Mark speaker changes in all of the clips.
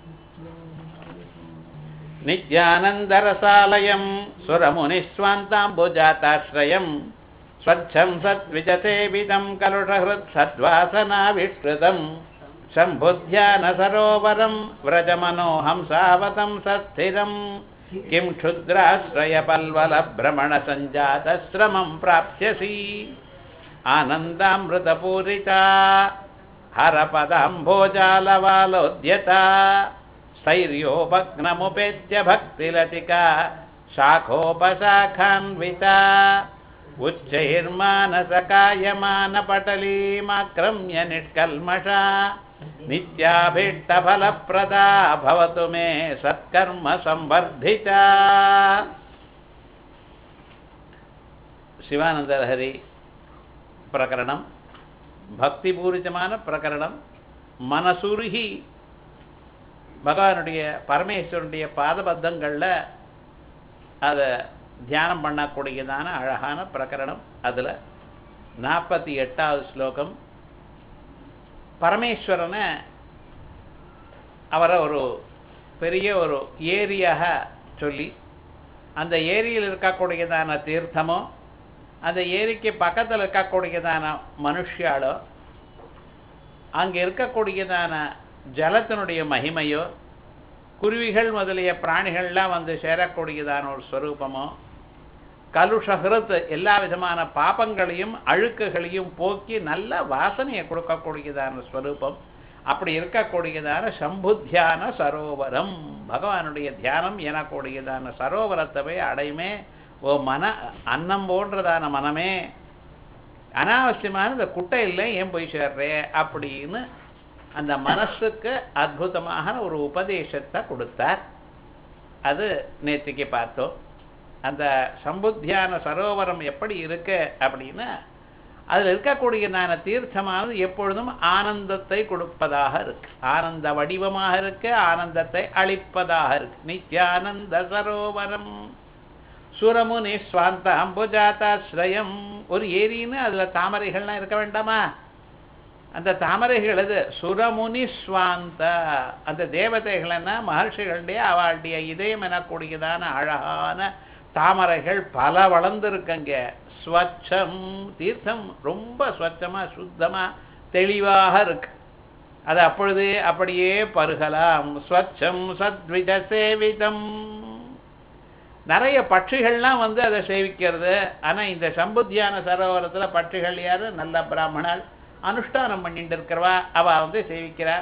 Speaker 1: नित्यानन्दरसालयं सुरमुनिस्वान्ताम्बुजाताश्रयं स्वच्छं सद्विजसेवितं कलुषहृत्सद्वासनाविष्कृतं शम्भुध्यानसरोवरं व्रजमनोहंसावतं सस्थिरं किं क्षुद्राश्रयपल्वलभ्रमणसञ्जातश्रमं प्राप्स्यसि आनन्दामृतपूरिता हरपदाम्भोजालवालोद्यता स्थैर्योपग्नमुपेत्य भक्तिलतिका शाखोपशाखान्विता उच्चैर्मानसकायमानपटलीमाक्रम्य निष्कल्मषा नित्याभीष्टफलप्रदा भवतु मे सत्कर्म संवर्धिता. शिवानंदलहरी प्रकरणम भक्तिपूरितமான பிரகரணம். மனசுருகி பகவானுடைய பரமேஸ்வரனுடைய பாதபத்தங்களில் அதை தியானம் பண்ணக்கூடியதான அழகான பிரகரணம். அதில் 48வது ஸ்லோகம் பரமேஸ்வரனை அவரை ஒரு பெரிய ஒரு ஏரியாக சொல்லி அந்த ஏரியில் இருக்கக்கூடியதான தீர்த்தமோ அந்த ஏரிக்கு பக்கத்தில் இருக்கக்கூடியதான மனுஷியாலோ அங்கே இருக்கக்கூடியதான ஜலத்தினுடைய மகிமையோ குருவிகள் முதலிய பிராணிகள்லாம் வந்து சேரக்கூடியதான ஒரு ஸ்வரூபமோ கலுஷஹிருத் எல்லா விதமான பாபங்களையும் அழுக்குகளையும் போக்கி நல்ல வாசனையை கொடுக்கக்கூடியதான ஸ்வரூபம். அப்படி இருக்கக்கூடியதான சம்புத்தியான சரோவரம் பகவானுடைய தியானம் எனக்கூடியதான சரோவரத்தவை அடையுமே. ஓ மன அன்னம் போன்றதான மனமே, அனாவசியமான இந்த குட்டையில் ஏன் போய் சேர்றே அப்படின்னு அந்த மனசுக்கு அற்புதமான ஒரு உபதேசத்தை கொடுத்தார். அது நேற்றுக்கு பார்த்தோம். அந்த சம்புத்தியான சரோவரம் எப்படி இருக்கு அப்படின்னா அதில் இருக்கக்கூடியதான தீர்த்தமானது எப்பொழுதும் ஆனந்தத்தை கொடுப்பதாக இருக்கு, ஆனந்த வடிவமாக இருக்கு, ஆனந்தத்தை அளிப்பதாக இருக்கு. நித்யானந்த சரோவரம் சுரமுனி ஸ்வாந்த அம்புஜாதாஸ்ரயம். ஒரு ஏரின்னு அதில் தாமரைகள்லாம் இருக்க வேண்டாமா? அந்த தாமரைகள் அது சுரமுனி ஸ்வாந்த, அந்த தேவதைகள்னா மகர்ஷிகளுடைய அவளுடைய இதயம் எனக்கூடியதான அழகான தாமரைகள் பல வளர்ந்துருக்கங்க. ஸ்வச்சம் தீர்த்தம் ரொம்ப ஸ்வச்சமாக சுத்தமாக தெளிவாக இருக்கு. அது அப்பொழுது அப்படியே பருகலாம். ஸ்வச்சம் சத்விஜ சேவிதம். நிறைய பட்சிகள்லாம் வந்து அதை சேவிக்கிறது. ஆனால் இந்த சம்புத்தியான சரோவரத்தில் பட்சிகள் யார்? நல்ல பிராமணர் அனுஷ்டானம் பண்ணிட்டு இருக்கிறவா, அவள் வந்து சேவிக்கிறார்.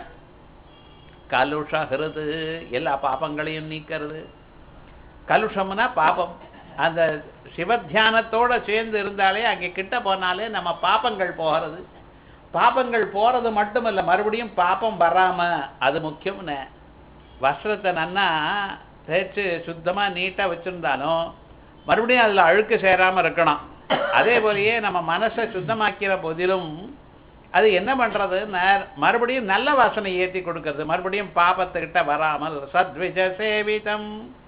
Speaker 1: கலுஷஹிருது எல்லா பாபங்களையும் நீக்கிறது. கலுஷம்னா பாபம். அந்த சிவத்தியானத்தோடு சேர்ந்து இருந்தாலே அங்கே கிட்ட போனாலே நம்ம பாபங்கள் போகிறது. பாபங்கள் போகிறது மட்டும் இல்லை, மறுபடியும் பாபம் வராமல் அது முக்கியம்னு. வஸ்திரத்தை நன்னா தேய்ச்சி சுத்தமாக நீட்டாக வச்சுருந்தாலும் மறுபடியும் அதில் அழுக்கு சேராமல் இருக்கணும். அதே போலயே நம்ம மனசை சுத்தமாக்கிற போதிலும் அது என்ன பண்ணுறதுன்னு மறுபடியும் நல்ல வாசனை ஏற்றி கொடுக்கறது, மறுபடியும் பாபத்துக்கிட்ட வராமல். சத்விஜ சேவிதம்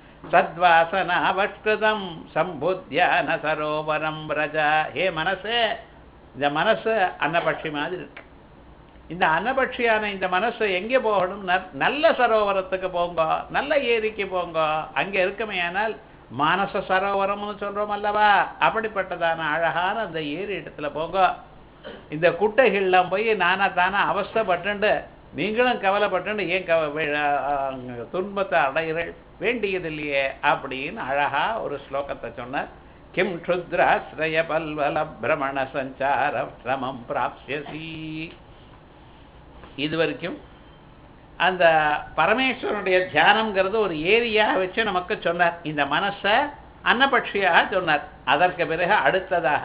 Speaker 1: சத்வாசனாவஷ்கிருதம் சம்புத்தியான சரோவரம் ரஜா. ஹே மனசே, இந்த மனசு அன்னபட்சி மாதிரி இருக்கு. இந்த அன்னபட்சியான இந்த மனசு எங்கே போகணும்? நல்ல சரோவரத்துக்கு போங்க, நல்ல ஏரிக்கு போங்க. அங்கே இருக்குமே ஆனால் மானச சரோவரம்னு சொல்கிறோம் அல்லவா, அப்படிப்பட்டதான அழகான அந்த ஏரி இடத்துல போங்க. இந்த குட்டைகள்லாம் போய் நானா தானே அவஸ்தைப்பட்டு நீங்களும் கவலைப்பட்டு ஏன் துன்பத்தை அடைகிறீர்கள், வேண்டியதில்லையே அப்படின்னு அழகா ஒரு ஸ்லோகத்தை சொன்னார். கிம் க்ஷுத்ராஸ்ரய பல்வல பிரமண சஞ்சார சிரமம் பிராப்ஸ்யசி. இது வரைக்கும் அந்த பரமேஸ்வரனுடைய தியானம்ங்கிறது ஒரு ஏரியாக வச்சு நமக்கு சொன்னார். இந்த மனசை அன்னபட்சியாக சொன்னார். அதற்கு பிறகு அடுத்ததாக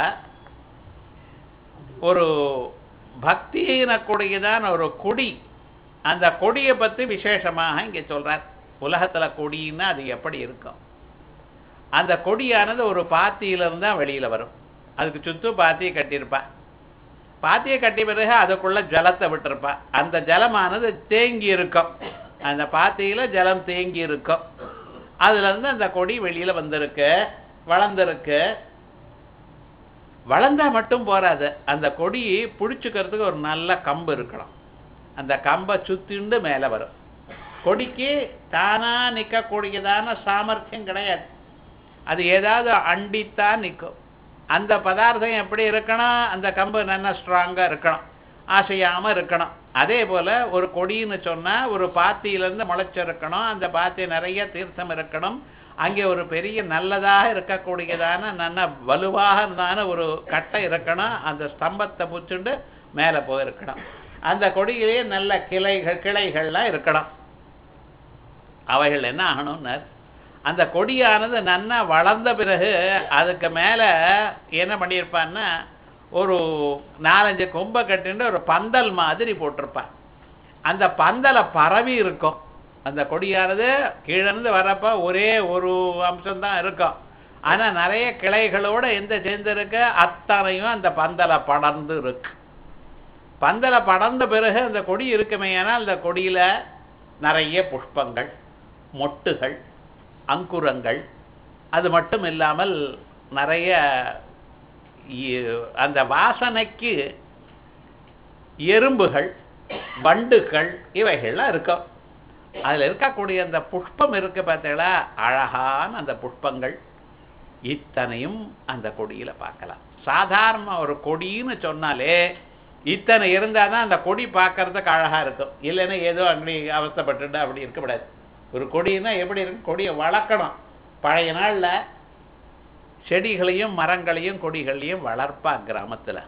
Speaker 1: ஒரு பக்தியினக்கூடியதான ஒரு கொடி, அந்த கொடியை பற்றி விசேஷமாக இங்கே சொல்கிறார். உலகத்தில் கொடின்னா அது எப்படி இருக்கும்? அந்த கொடியானது ஒரு பாத்தியிலிருந்து தான் வெளியில் வரும். அதுக்கு சுற்றும் பாத்தியை கட்டியிருப்பா. பாத்தியை கட்டிய பிறகு அதுக்குள்ளே ஜலத்தை விட்டுருப்பா. அந்த ஜலமானது தேங்கி இருக்கும். அந்த பாத்தியில் ஜலம் தேங்கி இருக்கும். அதுலேருந்து அந்த கொடி வெளியில் வந்திருக்கு, வளர்ந்துருக்கு. வளர்ந்தால் மட்டும் போகாது, அந்த கொடியை பிடிச்சிக்கிறதுக்கு ஒரு நல்ல கம்பு இருக்கணும். அந்த கம்பை சுற்றிண்டு மேலே வரும். கொடிக்கு தானா நிற்கக்கூடியதான சாமர்த்தியம் கிடையாது. அது ஏதாவது அண்டித்தான் நிற்கும். அந்த பதார்த்தம் எப்படி இருக்கணும்? அந்த கம்பு நல்லா ஸ்ட்ராங்காக இருக்கணும், ஆசையாமல் இருக்கணும். அதே போல் ஒரு கொடின்னு சொன்னால் ஒரு பாத்தியிலேருந்து முளைச்சிருக்கணும், அந்த பாத்தி நிறைய தீர்த்தம் இருக்கணும், அங்கே ஒரு பெரிய நல்லதாக இருக்கக்கூடியதான நல்ல வலுவாக இருந்தான ஒரு கட்டை இருக்கணும், அந்த ஸ்தம்பத்தை பிடிச்சுண்டு மேலே போயிருக்கணும். அந்த கொடியிலேயே நல்ல கிளைகள்லாம் இருக்கணும். அவைகள் என்ன ஆகணும்னார், அந்த கொடியானது நன்னா வளர்ந்த பிறகு அதுக்கு மேலே என்ன பண்ணியிருப்பான்னா ஒரு 4-5 கொம்பை கட்டின்னு ஒரு பந்தல் மாதிரி போட்டிருப்பான். அந்த பந்தலை பரவி இருக்கும். அந்த கொடியானது கீழேருந்து வரப்போ ஒரே ஒரு அம்சம்தான் இருக்கும், ஆனால் நிறைய கிளைகளோடு எந்த சேர்ந்துருக்கு அத்தனையும் அந்த பந்தலை படர்ந்து இருக்கு. பந்தலை படர்ந்த பிறகு அந்த கொடி இருக்குமே, ஆனால் அந்த கொடியில் நிறைய புஷ்பங்கள், மொட்டுகள், அங்குரங்கள், அது மட்டும் இல்லாமல் நிறைய அந்த வாசனைக்கு எறும்புகள், வண்டுகள் இவைகள்லாம் இருக்கும். அதில் இருக்கக்கூடிய அந்த புஷ்பம் இருக்குது பார்த்தீங்களா, அழகான அந்த புஷ்பங்கள் இத்தனையும் அந்த கொடியில் பார்க்கலாம். சாதாரண ஒரு கொடின்னு சொன்னாலே இத்தனை இருந்தால் தான் அந்த கொடி பார்க்கறதுக்கு அழகாக இருக்கும். இல்லைன்னா ஏதோ அங்கே அவஸ்தைப்பட்டுட்டு அப்படி இருக்கக்கூடாது. ஒரு கொடின்னா எப்படி இருக்கும், கொடியை வளர்க்கணும். பழைய நாளில் செடிகளையும் மரங்களையும் கொடிகளையும் வளர்ப்பாங்க கிராமத்தில்.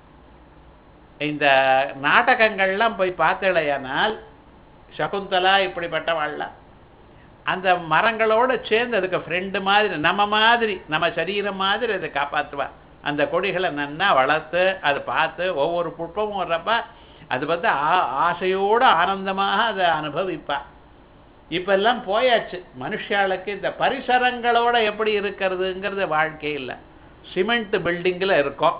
Speaker 1: இந்த நாடகங்கள்லாம் போய் பார்த்தலையானால் சகுந்தலா இப்படிப்பட்டவாள்லாம் அந்த மரங்களோடு சேர்ந்து அதுக்கு ஃப்ரெண்டு மாதிரி நம்ம சரீரம் மாதிரி அதை காப்பாற்றுவா. அந்த கொடிகளை நன்னா வளர்த்து அதை பார்த்து ஒவ்வொரு புஷ்பமும் வர்றப்ப அது பார்த்து ஆசையோடு ஆனந்தமாக அதை அனுபவிப்பா. இப்பெல்லாம் போயாச்சு. மனுஷாளுக்கு இந்த பரிசரங்களோட எப்படி இருக்கிறதுங்கிறது வாழ்க்கை இல்லை. சிமெண்ட் பில்டிங்கில் இருக்கோம்,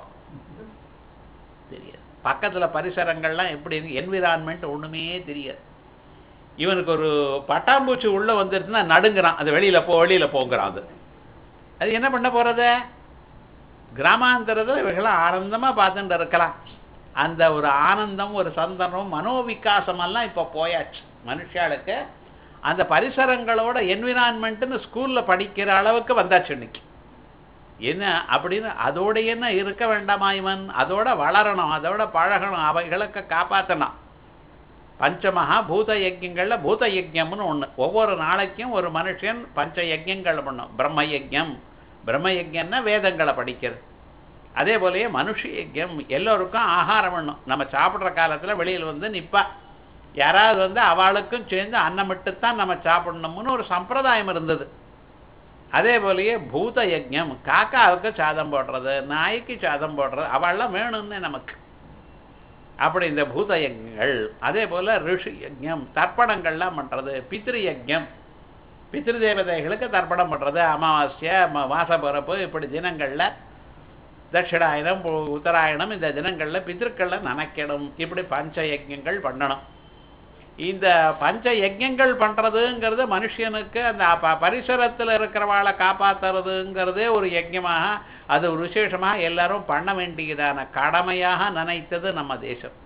Speaker 1: தெரியாது. பக்கத்தில் பரிசரங்கள்லாம் எப்படி இருக்கு, என்விரான்மெண்ட் ஒன்றுமே தெரியாது. இவனுக்கு ஒரு பட்டாம்பூச்சி உள்ளே வந்துருச்சுன்னா நடுங்கிறான், அது வெளியில் போங்கிறான். அது என்ன பண்ண போகிறது? கிராமாந்தரத்தில் இவர்களாம் ஆனந்தமாக பார்த்துட்டு இருக்கலாம். அந்த ஒரு ஆனந்தம், ஒரு சந்தனம், மனோவிகாசமெல்லாம் இப்போ போயாச்சு. மனுஷாளுக்கு அந்த பரிசரங்களோட என்விரான்மெண்ட்டுன்னு ஸ்கூலில் படிக்கிற அளவுக்கு வந்தாச்சு இன்னைக்கு. என்ன அப்படின்னு அதோட என்ன இருக்க வேண்டாமா இவன்? அதோட வளரணும், அதோட பழகணும், அவைகளுக்கு காப்பாற்றணும். பஞ்சமகா பூத யஜ்யங்களில் பூத யஜ்யம்னு ஒன்று. ஒவ்வொரு நாளைக்கும் ஒரு மனுஷன் பஞ்ச யஜ்யங்கள் பண்ணும். பிரம்ம யஜ்யம்னா வேதங்களை படிக்கிறது. அதே போலயே மனுஷ யஜ்யம், எல்லோருக்கும் ஆகாரம் பண்ணும். நம்ம சாப்பிட்ற காலத்தில் வெளியில் வந்து நிற்பா, யாராவது வந்து அவளுக்கும் சேர்ந்து அன்னமிட்டுத்தான் நம்ம சாப்பிடணும்னு ஒரு சம்பிரதாயம் இருந்தது. அதே போலயே பூத யஜ்யம், காக்காவுக்கு சாதம் போடுறது, நாய்க்கு சாதம் போடுறது, அவள்லாம் வேணும்னு நமக்கு. அப்படி இந்த பூத யஜ்யங்கள். அதே போல் ரிஷி யஜ்யம், தர்ப்பணங்கள்லாம் பண்ணுறது. பித்ரு யஜ்யம், பித்ரு தேவதைகளுக்கு தர்ப்பணம் பண்ணுறது. அமாவாஸ்யை, மாசப்பிறப்பு இப்படி தினங்களில், தட்சிணாயனம், உத்தராயணம், இந்த தினங்களில் பித்ருக்களில் நினைக்கணும். இப்படி பஞ்ச யஜ்யங்கள் பண்ணணும். இந்த பஞ்ச யஜ்யங்கள் பண்ணுறதுங்கிறது மனுஷனுக்கு அந்த பரிசரத்தில் இருக்கிறவாளை காப்பாற்றுறதுங்கிறதே ஒரு யஜ்யமாக, அது ஒரு விசேஷமாக எல்லாரும் பண்ண வேண்டியதான கடமையாக நினைத்தது நம்ம தேசம்.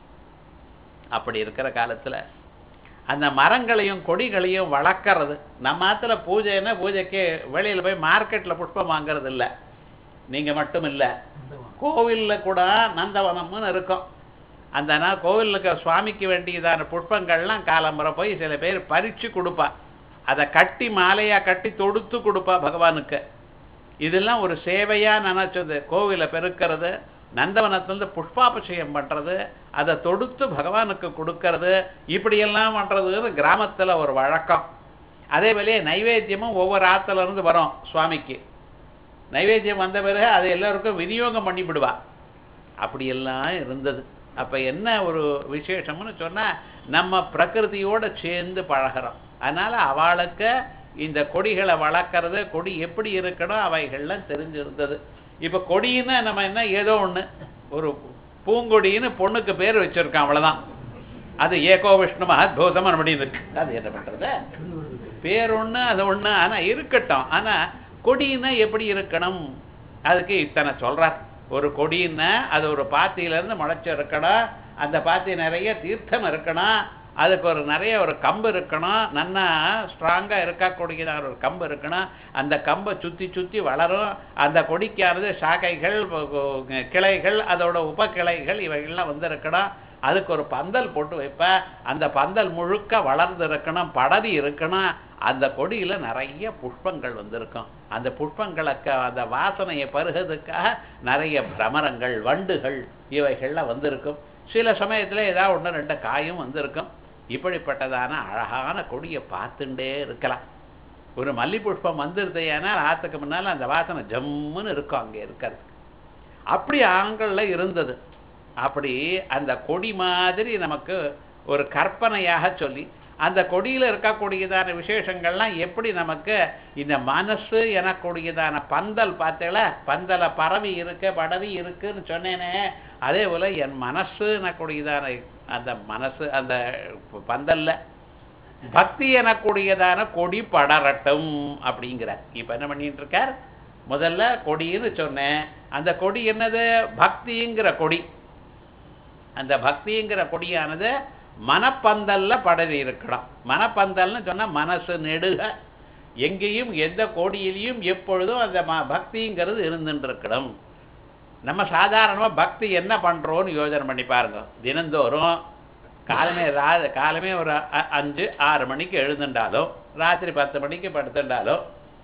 Speaker 1: அப்படி இருக்கிற காலத்தில் அந்த மரங்களையும் கொடிகளையும் வளர்க்கறது. நம்ம ஆற்றுல பூஜைன்னா பூஜைக்கு வெளியில் போய் மார்க்கெட்டில் புஷ்பம் வாங்கிறது இல்லை. நீங்கள் மட்டும் இல்லை, கோவிலில் கூட நந்தவனம்னு இருக்கும். அந்த நாள் கோவிலுக்கு சுவாமிக்கு வேண்டியதான புஷ்பங்கள்லாம் காலம்புரை போய் சில பேர் பறித்து கொடுப்பா. அதை கட்டி மாலையாக கட்டி தொடுத்து கொடுப்பா பகவானுக்கு. இதெல்லாம் ஒரு சேவையாக நினச்சது. கோவிலை பெருக்கிறது, நந்தவனத்துலேருந்து புஷ்பாபிஷேகம் பண்ணுறது, அதை தொடுத்து பகவானுக்கு கொடுக்கறது, இப்படியெல்லாம் பண்ணுறதுன்னு கிராமத்தில் ஒரு வழக்கம். அதே போலயே நைவேத்தியமும் ஒவ்வொரு ஆற்றுலேருந்து வரும் சுவாமிக்கு. நைவேத்தியம் வந்த பிறகு அதை எல்லோருக்கும் விநியோகம் பண்ணிவிடுவா. அப்படியெல்லாம் இருந்தது. அப்போ என்ன ஒரு விசேஷம்னு சொன்னால், நம்ம பிரகிருதியோடு சேர்ந்து பழகிறோம். அதனால் அவளுக்கு இந்த கொடிகளை வளர்க்குறது, கொடி எப்படி இருக்கணும் அவைகள்லாம் தெரிஞ்சிருந்தது. இப்போ கொடின்னா நம்ம என்ன ஏதோ ஒன்று, ஒரு பூங்கொடின்னு பொண்ணுக்கு பேர் வச்சுருக்கான், அவ்வளோதான். அது ஏகோ விஷ்ணு மகத்பூதம் அப்படின்னு இருக்கு. அது என்ன பண்ணுறது, பேர் ஒன்று, அது ஒன்று. ஆனால் இருக்கட்டும். ஆனால் கொடின்னா எப்படி இருக்கணும், அதுக்கு இத்தனை சொல்கிறார். ஒரு கொடின்னா அது ஒரு பாத்தியிலேருந்து முளைச்சி இருக்கணும், அந்த பாத்தி நிறைய தீர்த்தம் இருக்கணும், அதுக்கு நிறைய ஒரு கம்பு இருக்கணும், நல்லா ஸ்ட்ராங்காக இருக்கக்கூடியதான ஒரு கம்பு இருக்கணும். அந்த கம்பை சுற்றி சுற்றி வளரும். அந்த கொடிக்கானது சாக்கைகள், கிளைகள், அதோட உபக்கிளைகள் இவைகள்லாம் இருக்கணும். அதுக்கு ஒரு பந்தல் போட்டு வைப்பேன். அந்த பந்தல் முழுக்க வளர்ந்து இருக்கணும், படரி இருக்கணும். அந்த கொடியில் நிறைய புஷ்பங்கள் இருக்கும். அந்த புஷ்பங்களுக்கு அந்த வாசனையை பருகிறதுக்காக நிறைய பிரமரங்கள், வண்டுகள் இவைகள்லாம் இருக்கும். சில சமயத்தில் ஏதாவது ஒன்று ரெண்டு காயும் இருக்கும். இப்படிப்பட்டதான அழகான கொடியை பார்த்துட்டே இருக்கலாம். ஒரு மல்லி புஷ்பம் வந்துடுது, ஏன்னால் ஆற்றுக்கு முன்னால் அந்த வாசனை ஜம்முன்னு இருக்கும் அங்கே இருக்கிறது. அப்படி ஆண்களில் இருந்தது. அப்படி அந்த கொடி மாதிரி நமக்கு ஒரு கற்பனையாக சொல்லி அந்த கொடியில் இருக்கக்கூடியதான விசேஷங்கள்லாம் எப்படி நமக்கு இந்த மனசு எனக்கூடியதான பந்தல் பார்த்தேல, பந்தலை பரவி இருக்கு, படவி இருக்குன்னு சொன்னேனே, அதே போல் என் மனசு எனக்கூடியதான அந்த மனசு அந்த பந்தல்ல பக்தி எனக்கூடியதான கொடி படரட்டும் அப்படிங்கிறார். இப்போ என்ன பண்ணிட்டு இருக்கார்? முதல்ல கொடின்னு சொன்னேன். அந்த கொடி என்னது? பக்திங்கிற கொடி. அந்த பக்திங்கிற கொடியானது மனப்பந்தல்ல படவி இருக்கணும். மனப்பந்தல்னு சொன்னால் மனசு நெடுக எங்கேயும் எந்த கோடியிலையும் எப்பொழுதும் அந்த பக்திங்கிறது இருந்துட்டு இருக்கணும். நம்ம சாதாரணமாக பக்தி என்ன பண்ணுறோன்னு யோஜனை பண்ணி பாருங்க. தினந்தோறும் காலமே ஒரு 5-6 மணிக்கு எழுந்துட்டாலும், ராத்திரி 10 மணிக்கு படுத்துட்டாலும்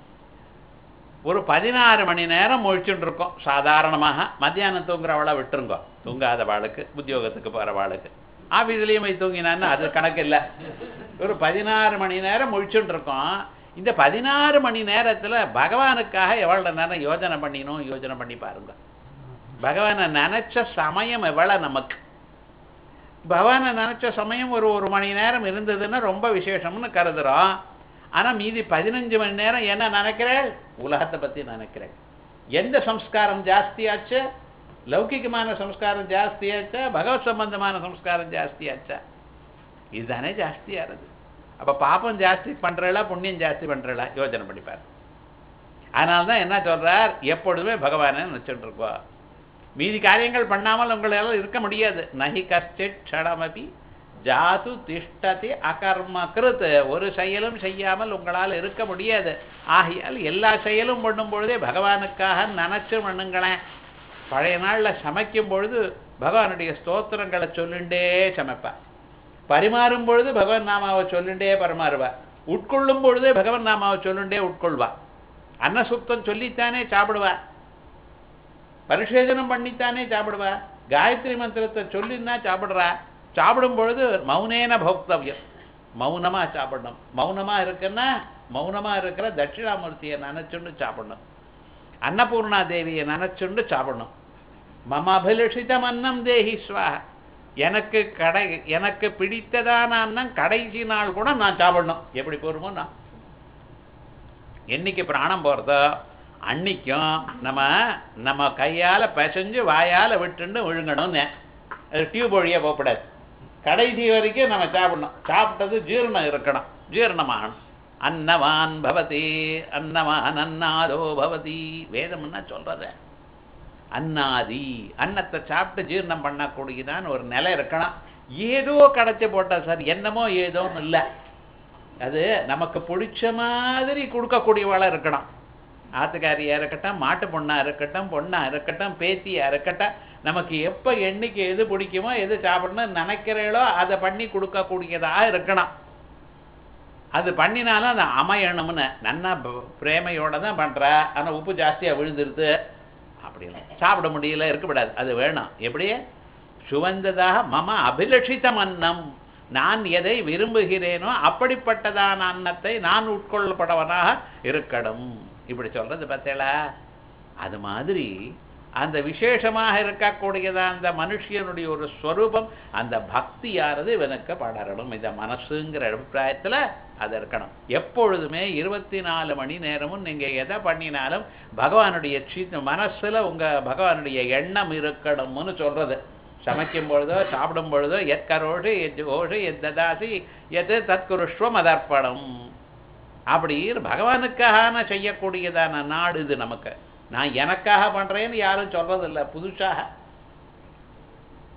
Speaker 1: ஒரு 16 மணி நேரம் முழிச்சுட்டு இருக்கோம் சாதாரணமாக. மத்தியானம் தூங்குறவளை விட்டுருங்கோ, தூங்காத வாளுக்கு, உத்தியோகத்துக்கு போகிற வாளுக்கு, ஆஃபீஸ்லேயும் போய் தூங்கினான்னு அது கணக்கு இல்லை. ஒரு 16 மணி நேரம் முழிச்சுட்டு இருக்கோம். இந்த 16 மணி நேரத்தில் பகவானுக்காக எவ்வளோ நேரம் யோஜனை பண்ணினோம் யோஜனை பண்ணி பாருங்க. பகவானை நினச்ச சமயம் எவ்வளோ நமக்கு. பகவானை நினச்ச சமயம் ஒரு மணி நேரம் இருந்ததுன்னா ரொம்ப விசேஷம்னு கருதுகிறோம். ஆனால் மீதி 15 மணி நேரம் என்ன நினைக்கிறேன்? உலகத்தை பற்றி நினைக்கிறேன். எந்த சம்ஸ்காரம் ஜாஸ்தியாச்சு? லௌகிகமான சம்ஸ்காரம் ஜாஸ்தியாச்சா? பகவத் சம்பந்தமான சம்ஸ்காரம் ஜாஸ்தியாச்சா? இதுதானே ஜாஸ்தியாகிறது. அப்போ பாப்பம் ஜாஸ்தி பண்ணுறா, புண்ணியம் ஜாஸ்தி பண்ணுறா? யோஜனை பண்ணிப்பார். அதனால தான் என்ன சொல்கிறார்? எப்பொழுதுமே பகவானை நினச்சிட்டு இருக்கோம். மீதி காரியங்கள் பண்ணாமல் உங்களால் இருக்க முடியாது. நஹி கஷ்டித் க்ஷணமபி ஜாது திஷ்டதி அகர்ம கிருத். ஒரு செயலும் செய்யாமல் உங்களால் இருக்க முடியாது. ஆகையால் எல்லா செயலும் பண்ணும் பொழுதே பகவானுக்காக நினச்சி பண்ணுங்களேன். பழைய நாளில் சமைக்கும் பொழுது பகவானுடைய ஸ்தோத்திரங்களை சொல்லிண்டே சமைப்பார். பரிமாறும் பொழுது பகவான் நாமாவை சொல்லிண்டே பரிமாறுவார். உட்கொள்ளும் பொழுதே பகவான் நாமாவை சொல்லிண்டே உட்கொள்வார். அன்னசுத்தம் சொல்லித்தானே சாப்பிடுவார். பரிசேதனம் பண்ணித்தானே சாப்பிடுவா. காயத்ரி மந்திரத்தை சொல்லின்னா சாப்பிட்றா. சாப்பிடும் பொழுது மௌனேன போக்தவ்யம், மௌனமாக சாப்பிடணும். மௌனமாக இருக்குன்னா மௌனமாக இருக்கிற தட்சிணாமூர்த்தியை நினச்சுண்டு சாப்பிடணும். அன்னபூர்ணா தேவியை நினச்சுண்டு சாப்பிடணும். மம அபிலஷிதம் அன்னம் தேஹி ஸ்வாஹ. எனக்கு பிடித்ததான அன்னம் கடைசி நாள் கூட நான் சாப்பிடணும். எப்படி போருமோ நான் என்னைக்கு பிராணம் போகிறதோ அன்னைக்கும் நம்ம கையால் பிசைஞ்சு வாயால் விட்டுண்டு விழுங்கணும்னு. அது டியூப் வழியாக போகக்கூடாது. கடைசி வரைக்கும் நம்ம சாப்பிடணும். சாப்பிட்டது ஜீரணம் இருக்கணும், ஜீரணமாகணும். அன்னவான் பவதி அன்னவான் அன்னாதோ பவதி. வேதம்னா சொல்கிறது அன்னாதி. அன்னத்தை சாப்பிட்டு ஜீரணம் பண்ணக்கூடியதான்னு ஒரு நிலை இருக்கணும். ஏதோ கடைச்சி போட்டால் சார் என்னமோ ஏதோன்னு இல்லை. அது நமக்கு பிடிச்ச மாதிரி கொடுக்கக்கூடியவாளாக இருக்கணும். ஆத்துக்காரியாக இருக்கட்டும், மாட்டு பொண்ணாக இருக்கட்டும், பொண்ணாக இருக்கட்டும், பேத்தியாக இருக்கட்டும், நமக்கு எப்போ எண்ணிக்கை எது பிடிக்குமோ எது சாப்பிடணும்னு நினைக்கிறீங்களோ அதை பண்ணி கொடுக்கக்கூடியதாக இருக்கணும். அது பண்ணினாலும் அது அமையணும்னு நன்னா பிரேமையோடு தான் பண்ணுறா. ஆனால் உப்பு ஜாஸ்தியாக விழுந்துருது அப்படிலாம் சாப்பிட முடியல, இருக்கக்கூடாது. அது வேணும். எப்படியே சுவந்ததாக மம அபிலஷிதம் அன்னம். நான் எதை விரும்புகிறேனோ அப்படிப்பட்டதான அன்னத்தை நான் உட்கொள்ளப்படவனாக இருக்கணும். இப்படி சொல்கிறது பார்த்தேளா? அது மாதிரி அந்த விசேஷமாக இருக்கக்கூடியதான் அந்த மனுஷனுடைய ஒரு ஸ்வரூபம், அந்த பக்தியானது இவனுக்கு படரணும். இந்த மனசுங்கிற அபிப்பிராயத்தில் அது இருக்கணும். எப்பொழுதுமே 24 மணி நேரமும் நீங்கள் எதை பண்ணினாலும் பகவானுடைய மனசில் உங்கள் பகவானுடைய எண்ணம் இருக்கணும்னு சொல்கிறது. சமைக்கும் பொழுதோ சாப்பிடும் பொழுதோ எத்கரோஷி எஜ்ஜோஷி எத்ததாசி எது தற்குருஷ்வம் அதர்ப்பணம். அப்படி பகவானுக்காக செய்யக்கூடியதான நாடு இது. நமக்கு நான் எனக்காக பண்ணுறேன்னு யாரும் சொல்கிறதில்ல. புதுசாக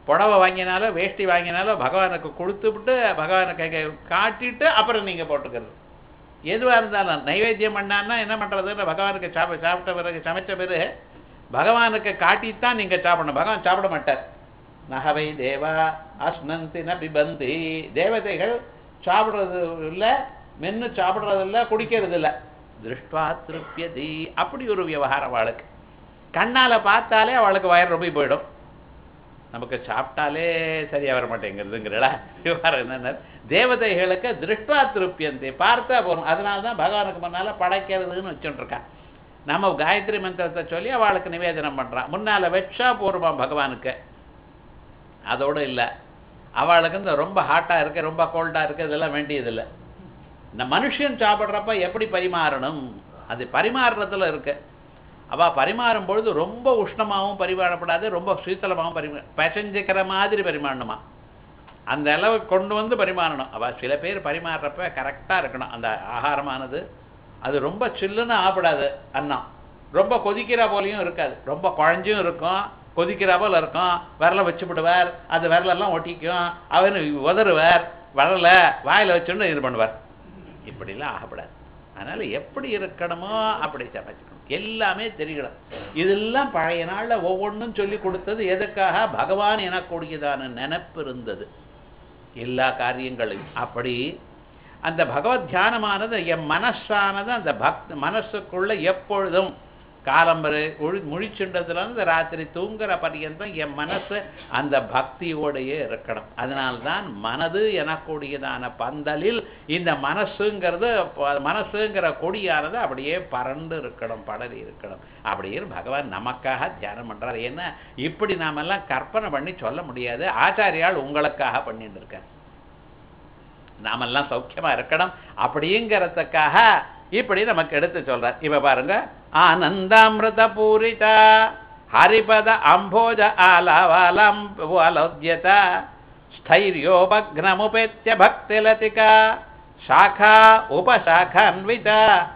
Speaker 1: புடவை வாங்கினாலும் வேஷ்டி வாங்கினாலும் பகவானுக்கு கொடுத்துவிட்டு பகவானுக்கு காட்டிட்டு அப்புறம் நீங்கள் போட்டுக்கிறது. எதுவாக இருந்தாலும் நைவேத்தியம் பண்ணான்னா என்ன பண்ணுறதுன்னு பகவானுக்கு சாப்பிட்ட பிறகு சமைச்ச பிறகு பகவானுக்கு காட்டித்தான் நீங்கள் சாப்பிடணும். பகவான் சாப்பிட மாட்டார். நகவை தேவா அஸ்னந்தி ந பிபந்தி. தேவதைகள் சாப்பிட்றது இல்லை, மென்று சாப்பிட்றது இல்லை, குடிக்கிறது இல்லை. திருஷ்டுவா திருப்தியதி. அப்படி ஒரு விவகாரம் அவளுக்கு. கண்ணால் பார்த்தாலே அவளுக்கு வயிறு ரொம்ப போயிடும். நமக்கு சாப்பிட்டாலே சரியாக வர மாட்டேங்கிறதுங்கிறடா விவகாரம். என்னென்ன தேவதைகளுக்கு திருஷ்டுவா திருப்தியந்தி, பார்த்தா போகணும். அதனால தான் பகவானுக்கு முன்னால் படைக்கிறதுன்னு வச்சுட்டுருக்கா. நம்ம காயத்ரி மந்திரத்தை சொல்லி அவளுக்கு நிவேதனம் பண்ணுறான். முன்னால் வச்சா போருமா பகவானுக்கு. அதோடு இல்லை, அவளுக்கு இந்த ரொம்ப ஹாட்டாக இருக்குது, ரொம்ப கோல்டாக இருக்குது, இதெல்லாம் வேண்டியதில்லை. இந்த மனுஷன் சாப்பிட்றப்ப எப்படி பரிமாறணும், அது பரிமாறுறதுல இருக்கு. அவள் பரிமாறும் பொழுது ரொம்ப உஷ்ணமாகவும் பரிமாறப்படாது, ரொம்ப சீத்தளமாகவும் பசஞ்சிக்கிற மாதிரி பரிமாறணுமா. அந்த அளவுக்கு கொண்டு வந்து பரிமாறணும். அவள் சில பேர் பரிமாறுறப்ப கரெக்டாக இருக்கணும். அந்த ஆகாரமானது அது ரொம்ப சில்லுன்னு ஆகப்படாது. அன்னம் ரொம்ப கொதிக்கிற போலையும் இருக்காது, ரொம்ப குழஞ்சும் இருக்கும், கொதிக்கிற போல் இருக்கும். விரலை வச்சுவிடுவார், அது விரலெல்லாம் ஒட்டிக்கும், அவனு உதறுவார், விரலை வாயில் வச்சுன்னு இது பண்ணுவார். இப்படிலாம் ஆகப்படாது. அதனால் எப்படி இருக்கணுமோ அப்படி சமைச்சுக்கணும். எல்லாமே தெரியணும். இதெல்லாம் பழைய நாளில் ஒவ்வொன்றும் சொல்லி கொடுத்தது எதுக்காக? பகவான் எனக்கூடியதான நினைப்பு இருந்தது எல்லா காரியங்களையும். அப்படி அந்த பகவத் தியானமானது என் மனசானது அந்த மனசுக்குள்ளே எப்பொழுதும் காலம்பரை முழிச்சுன்றதுலேருந்து ராத்திரி தூங்குற பர்யந்தம் என் மனசு அந்த பக்தியோடையே இருக்கணும். அதனால்தான் மனது எனக்கூடியதான பந்தலில் இந்த மனசுங்கிற கொடியானது அப்படியே பறந்து இருக்கணும், படரி இருக்கணும். அப்படியே பகவான் நமக்காக தியானம் பண்ணுறார். ஏன்னா இப்படி நாமெல்லாம் கற்பனை பண்ணி சொல்ல முடியாது. ஆச்சாரியால் உங்களுக்காக பண்ணிட்டு இருக்கார். நாமெல்லாம் சௌக்கியமாக இருக்கணும் அப்படிங்கிறதுக்காக இப்படி நமக்கு எடுத்து சொல்றார். இப்ப பாருங்க, ஆனந்தாமிருத பூரிதா ஹரிபத அம்போஜ ஆலவாலோத்யத ஸ்தைர்யோபக்னமுபேத்ய பக்திலதிகா சாகா உபசாகான்வித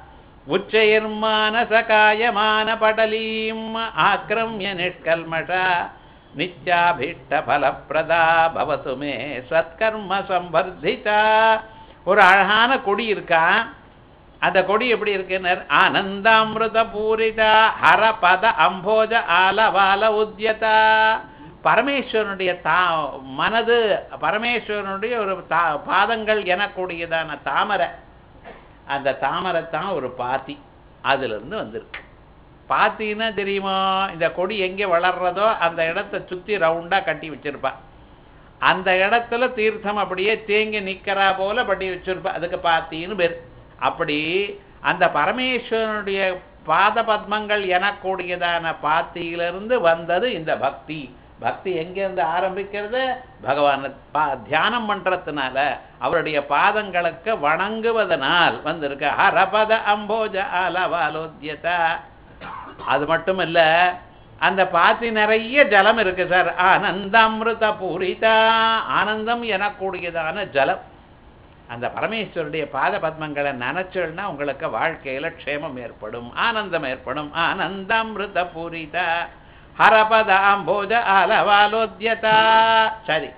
Speaker 1: உச்சைர்மானசகாயமான படலீம் ஆக்ரம்ய நிஷ்கல்மஷா நித்யாபீஷ்ட பலப்பிரதா பவது மே சத்கர்ம சம்பர்திதா. ஒரு அழகான கொடி இருக்கா. அந்த கொடி எப்படி இருக்குன்னு, ஆனந்தாமிருத பூரிதா ஹரபத அம்போஜ ஆலவால உத்யதா. பரமேஸ்வரனுடைய மனது, பரமேஸ்வரனுடைய ஒரு பாதங்கள் எனக்கூடியதான தாமரை. அந்த தாமரை தான் ஒரு பாத்தி, அதிலிருந்து வந்திருக்கு. பாத்தின்னா தெரியுமா? இந்த கொடி எங்கே வளர்றதோ அந்த இடத்த சுற்றி ரவுண்டாக கட்டி வச்சிருப்பா. அந்த இடத்துல தீர்த்தம் அப்படியே தேங்கி நிற்கிறா போல பட்டி வச்சிருப்பா. அதுக்கு பாத்தின்னு பேர். அப்படி அந்த பரமேஸ்வரனுடைய பாத பத்மங்கள் எனக்கூடியதான பாத்தியிலிருந்து வந்தது இந்த பக்தி. பக்தி எங்கேருந்து ஆரம்பிக்கிறது? பகவானை தியானம் பண்ணுறதுனால, அவருடைய பாதங்களுக்கு வணங்குவதனால் வந்திருக்க. ஹரபத அம்போஜ ஆலவாலோத்யதா. அது மட்டும் இல்லை, அந்த பாத்தி நிறைய ஜலம் இருக்கு சார். ஆனந்தாமிருத பூரிதா, ஆனந்தம் எனக்கூடியதான ஜலம். அந்த பரமேஸ்வருடைய பாத பத்மங்களை நினைச்சல்னா உங்களுக்கு வாழ்க்கையில் க்ஷேமம் ஏற்படும், ஆனந்தம் ஏற்படும். ஆனந்தாமிருத பூரிதா ஹரபத அம்போஜ ஆலவாலோத்யதா. சரி,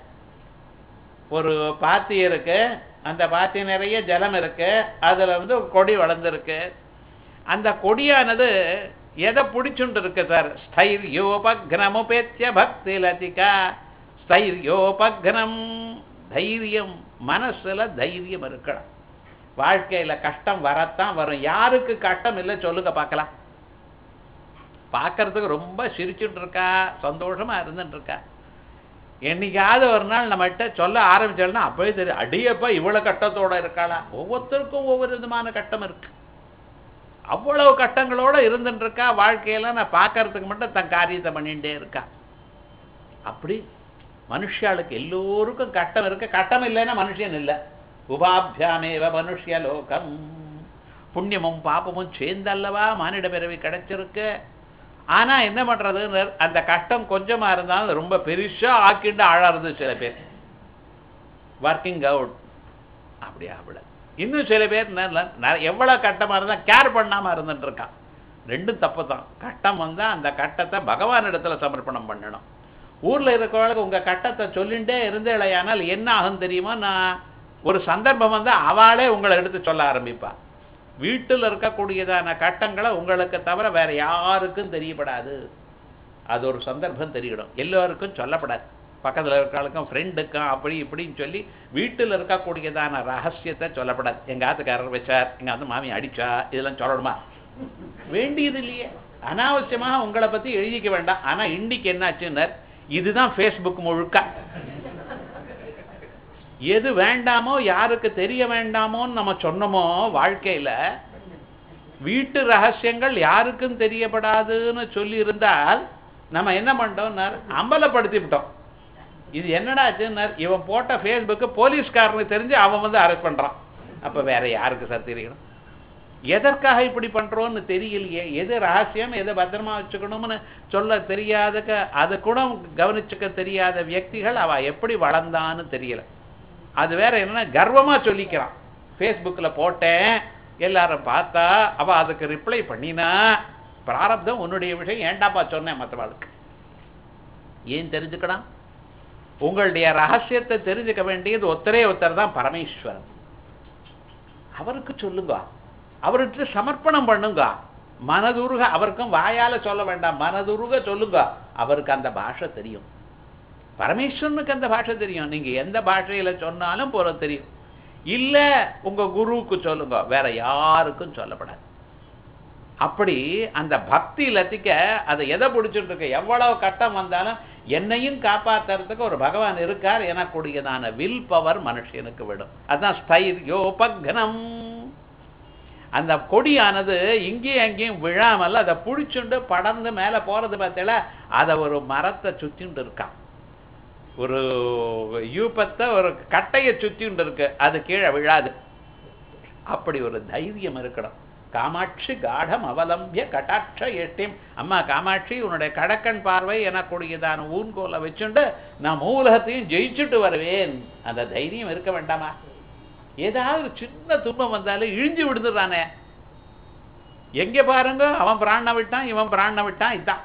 Speaker 1: ஒரு பாத்தி இருக்கு, அந்த பாத்தி நிறைய ஜலம் இருக்கு, அதுல கொடி வளர்ந்துருக்கு. அந்த கொடியானது எதை பிடிச்சுட்டு இருக்கு சார்? ஸ்தைர்யோபக்னமுபேத்ய பக்தி லதிகா. ஸ்தைர்யோபக்னம், தைரியம். மனசுல தைரியம் இருக்கணும். வாழ்க்கையில கஷ்டம் வரத்தான் வரும். யாருக்கு கஷ்டம் இல்லை சொல்லுங்க பார்க்கலாம். பார்க்கறதுக்கு ரொம்ப சிரிச்சுட்டு இருக்கா, சந்தோஷமா இருந்துட்டு இருக்கா. என்னைக்காவது ஒரு நாள் நம்மகிட்ட சொல்ல ஆரம்பிச்சோம்னா அப்பவே தெரியும், அடியப்பா இவ்வளவு கட்டத்தோட இருக்காளா. ஒவ்வொருத்தருக்கும் ஒவ்வொரு விதமான கட்டம் இருக்கு. அவ்வளவு கட்டங்களோட இருந்துட்டு இருக்கா. வாழ்க்கையில நான் பார்க்கறதுக்கு மட்டும் தன் காரியத்தை பண்ணிட்டே இருக்கா. அப்படி மனுஷாளுக்கு எல்லோருக்கும் கட்டம் இருக்கு. கட்டம் இல்லைன்னா மனுஷன் இல்லை. உபாபியாமேவ மனுஷ்ய லோகம். புண்ணியமும் பாப்பமும் சேர்ந்தல்லவா மானிட பிறவி கிடைச்சிருக்கு. ஆனா என்ன பண்றதுன்னு, அந்த கஷ்டம் கொஞ்சமா இருந்தாலும் ரொம்ப பெருசா ஆக்கிண்டு ஆழறது சில பேர். ஒர்க்கிங் அவுட் அப்படி ஆகல. இன்னும் சில பேர் எவ்வளவு கட்டமா இருந்தா கேர் பண்ணாம இருந்துட்டு இருக்கான். ரெண்டும் தப்பு தான். கட்டம் வந்தா அந்த கட்டத்தை பகவான் இடத்துல சமர்ப்பணம் பண்ணணும். ஊரில் இருக்கிறவங்களுக்கு உங்கள் கட்டத்தை சொல்லிகிட்டே இருந்தேளையானால் என்ன ஆகும் தெரியுமா? நான் ஒரு சந்தர்ப்பம் வந்து அவளே உங்களை எடுத்து சொல்ல ஆரம்பிப்பா. வீட்டில் இருக்கக்கூடியதான கட்டங்களை உங்களுக்கு தவிர வேறு யாருக்கும் தெரியப்படாது. அது ஒரு சந்தர்ப்பம் தெரியணும், எல்லோருக்கும் சொல்லப்படாது. பக்கத்தில் இருக்கிறவங்களுக்கும் ஃப்ரெண்டுக்கும் அப்படி இப்படின்னு சொல்லி வீட்டில் இருக்கக்கூடியதான ரகசியத்தை சொல்லப்படாது. எங்கள் ஆத்துக்காரர் வச்சார், எங்கள் வந்து மாமி அடித்தா, இதெல்லாம் சொல்லணுமா? வேண்டியது இல்லையே. அனாவசியமாக உங்களை பற்றி எழுதிக்க வேண்டாம். ஆனால் இன்னைக்கு என்னாச்சுன்னு இதுதான் ஃபேஸ்புக் முழுக்க. எது வேண்டாமோ யாருக்கு தெரிய வேண்டாமோன்னு நம்ம சொன்னோமோ வாழ்க்கையில், வீட்டு ரகசியங்கள் யாருக்கும் தெரியப்படாதுன்னு சொல்லியிருந்தால் நம்ம என்ன பண்ணிட்டோம்னார், அம்பலப்படுத்தி விட்டோம். இது என்னடாச்சுன்னு இவன் போட்ட ஃபேஸ்புக்கு போலீஸ்காரனுக்கு தெரிஞ்சு அவன் வந்து அரெஸ்ட் பண்ணுறான். அப்போ வேற யாருக்கு சார் தெரியணும்? எதற்காக இப்படி பண்ணுறோன்னு தெரியலையே. எது ரகசியம் எதை பத்திரமா வச்சுக்கணும்னு சொல்ல தெரியாதக்க, அதை கூட கவனிச்சுக்க தெரியாத வியக்திகள் அவள் எப்படி வளர்ந்தான்னு தெரியல. அது வேற என்னன்னா கர்வமாக சொல்லிக்கிறான். ஃபேஸ்புக்கில் போட்டேன், எல்லாரும் பார்த்தா, அவள் அதுக்கு ரிப்ளை பண்ணினா, பிராரப்தம் உன்னுடைய விஷயம், ஏண்டாப்பா சொன்னேன் மற்றவாளுக்கு. ஏன் தெரிஞ்சுக்கணும்? உங்களுடைய ரகசியத்தை தெரிஞ்சுக்க வேண்டியது ஒருத்தரே ஒருத்தர் தான், பரமேஸ்வரன். அவருக்கு சொல்லுங்க, அவருக்கு சமர்ப்பணம் பண்ணுங்க, மனதுருக. அவருக்கும் வாயால சொல்ல வேண்டாம், மனதுருக சொல்லுங்க. அவருக்கு அந்த பாஷை தெரியும், பரமேஸ்வரனுக்கு அந்த பாஷை தெரியும். நீங்க எந்த பாஷையில சொன்னாலும் போல தெரியும். இல்ல உங்க குருவுக்கு சொல்லுங்க, வேற யாருக்கும் சொல்லப்படாது. அப்படி அந்த பக்தி லத்திக்க அதை எதை பிடிச்சிட்டு இருக்க, எவ்வளவு கட்டம் வந்தாலும் என்னையும் காப்பாத்துறதுக்கு ஒரு பகவான் இருக்கார் எனக்கூடியதான வில் பவர் மனுஷனுக்கு விடும். அதுதான் ஸ்தைர்யோபக்னம். அந்த கொடியானது இங்கேயும் அங்கேயும் விழாமல் அதை பிடிச்சுண்டு படர்ந்து மேலே போறது பார்த்தீங்களா, அதை ஒரு மரத்தை சுத்திண்டு இருக்கான், ஒரு யூபத்தை ஒரு கட்டையை சுத்திண்டு இருக்கு, அது கீழே விழாது. அப்படி ஒரு தைரியம் இருக்கணும். காமாட்சி காடம் அவலம்பிய கட்டாட்ச எட்டியும். அம்மா காமாட்சி, உன்னுடைய கடக்கன் பார்வை எனக்கூடியதான ஊன்கோலை வச்சுண்டு நான் மூலகத்தையும் ஜெயிச்சுட்டு வருவேன். அந்த தைரியம் இருக்க வேண்டாமா? ஏதாவது ஒரு சின்ன துன்பம் வந்தாலும் இழிஞ்சு விடுதுறானே. எங்கே பாருங்க, அவன் பிராண விட்டான், இவன் பிராண விட்டான். இதுதான்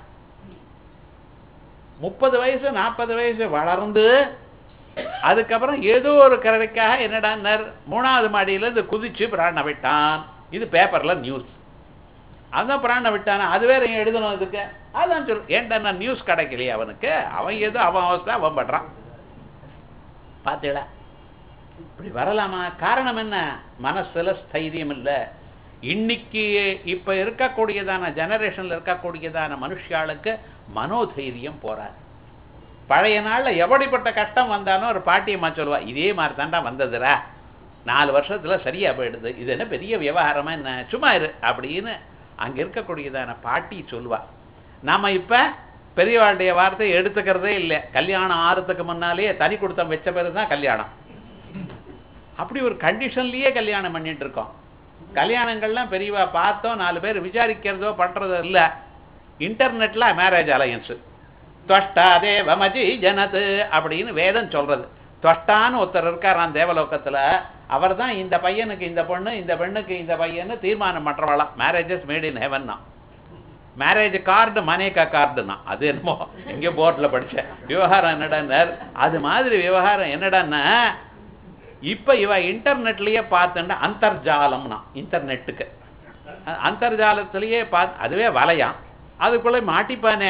Speaker 1: 30 வயசு 40 வயசு வளர்ந்து அதுக்கப்புறம் ஏதோ ஒரு கரடிக்காக என்னடா 3வது மாடியிலேருந்து குதிச்சு பிராண விட்டான். இது பேப்பர்ல நியூஸ். அதான் பிராண விட்டானா, அது வேற எழுதணும் இதுக்கு. அதான் சொல்லு, ஏன்டா நான் நியூஸ் கிடைக்கலையே அவனுக்கு, அவன் ஏதோ அவன் அவஸ்தை அவன் பண்றான். பார்த்தீங்களா? இப்படி வரலாமா? காரணம் என்ன? மனசுல ஸ்தைரியம் இல்லை. இன்னைக்கு இப்ப இருக்கக்கூடியதான ஜெனரேஷன்ல இருக்கக்கூடியதான மனுஷாளுக்கு மனோதைரியம் போறாது. பழைய நாள்ல எப்படிப்பட்ட கஷ்டம் வந்தாலும் ஒரு பாட்டியம்மா சொல்லுவா, இதே மாதிரி தாண்டா வந்ததுரா, 4 வருஷத்துல சரியா போயிடுது, இது என்ன பெரிய விவகாரமா என்ன, சும்மா இரு அப்படின்னு அங்க இருக்கக்கூடியதான பாட்டி சொல்லுவா. நாம இப்ப பெரியவாளுடைய வார்த்தை எடுத்துக்கிறதே இல்லை. கல்யாணம் ஆறதுக்கு முன்னாலே தனி கொடுத்தம் வச்ச பிறகுதான் கல்யாணம். அப்படி ஒரு கண்டிஷன்லயே கல்யாணம் பண்ணிட்டு இருக்கோம். கல்யாணங்கள்லாம் பெரியவா பார்த்தோம் 4 பேர் விசாரிக்கிறதோ பண்றதோ இல்லை. இன்டர்நெட்ல மேரேஜ் அலையன்ஸ், துவஷ்டா தேவமஜி ஜனது அப்படின்னு வேதம் சொல்றது. துவஷ்டான்னு ஒருத்தர் இருக்காராம் தேவலோகத்துல, அவர் தான் இந்த பையனுக்கு இந்த பொண்ணு, இந்த பெண்ணுக்கு இந்த பையன்னு தீர்மானம் பண்றவாளாம். மேரேஜஸ் மேட் இன் ஹெவன்னா. மேரேஜ் கார்டு மனேகா கார்டுனா, அது என்னமோ எங்கேயோ போர்டில் படித்தேன். விவகாரம் என்னடான்னு, அது மாதிரி விவகாரம் என்னடான்னா, இப்போ இவ இன்டர்நெட்லேயே பார்த்துட்டா அந்தர்ஜாலம்னா, இன்டர்நெட்டுக்கு அந்தர்ஜாலத்திலேயே பார்த்து அதுவே வலையாம், அதுக்குள்ளே மாட்டிப்பானே.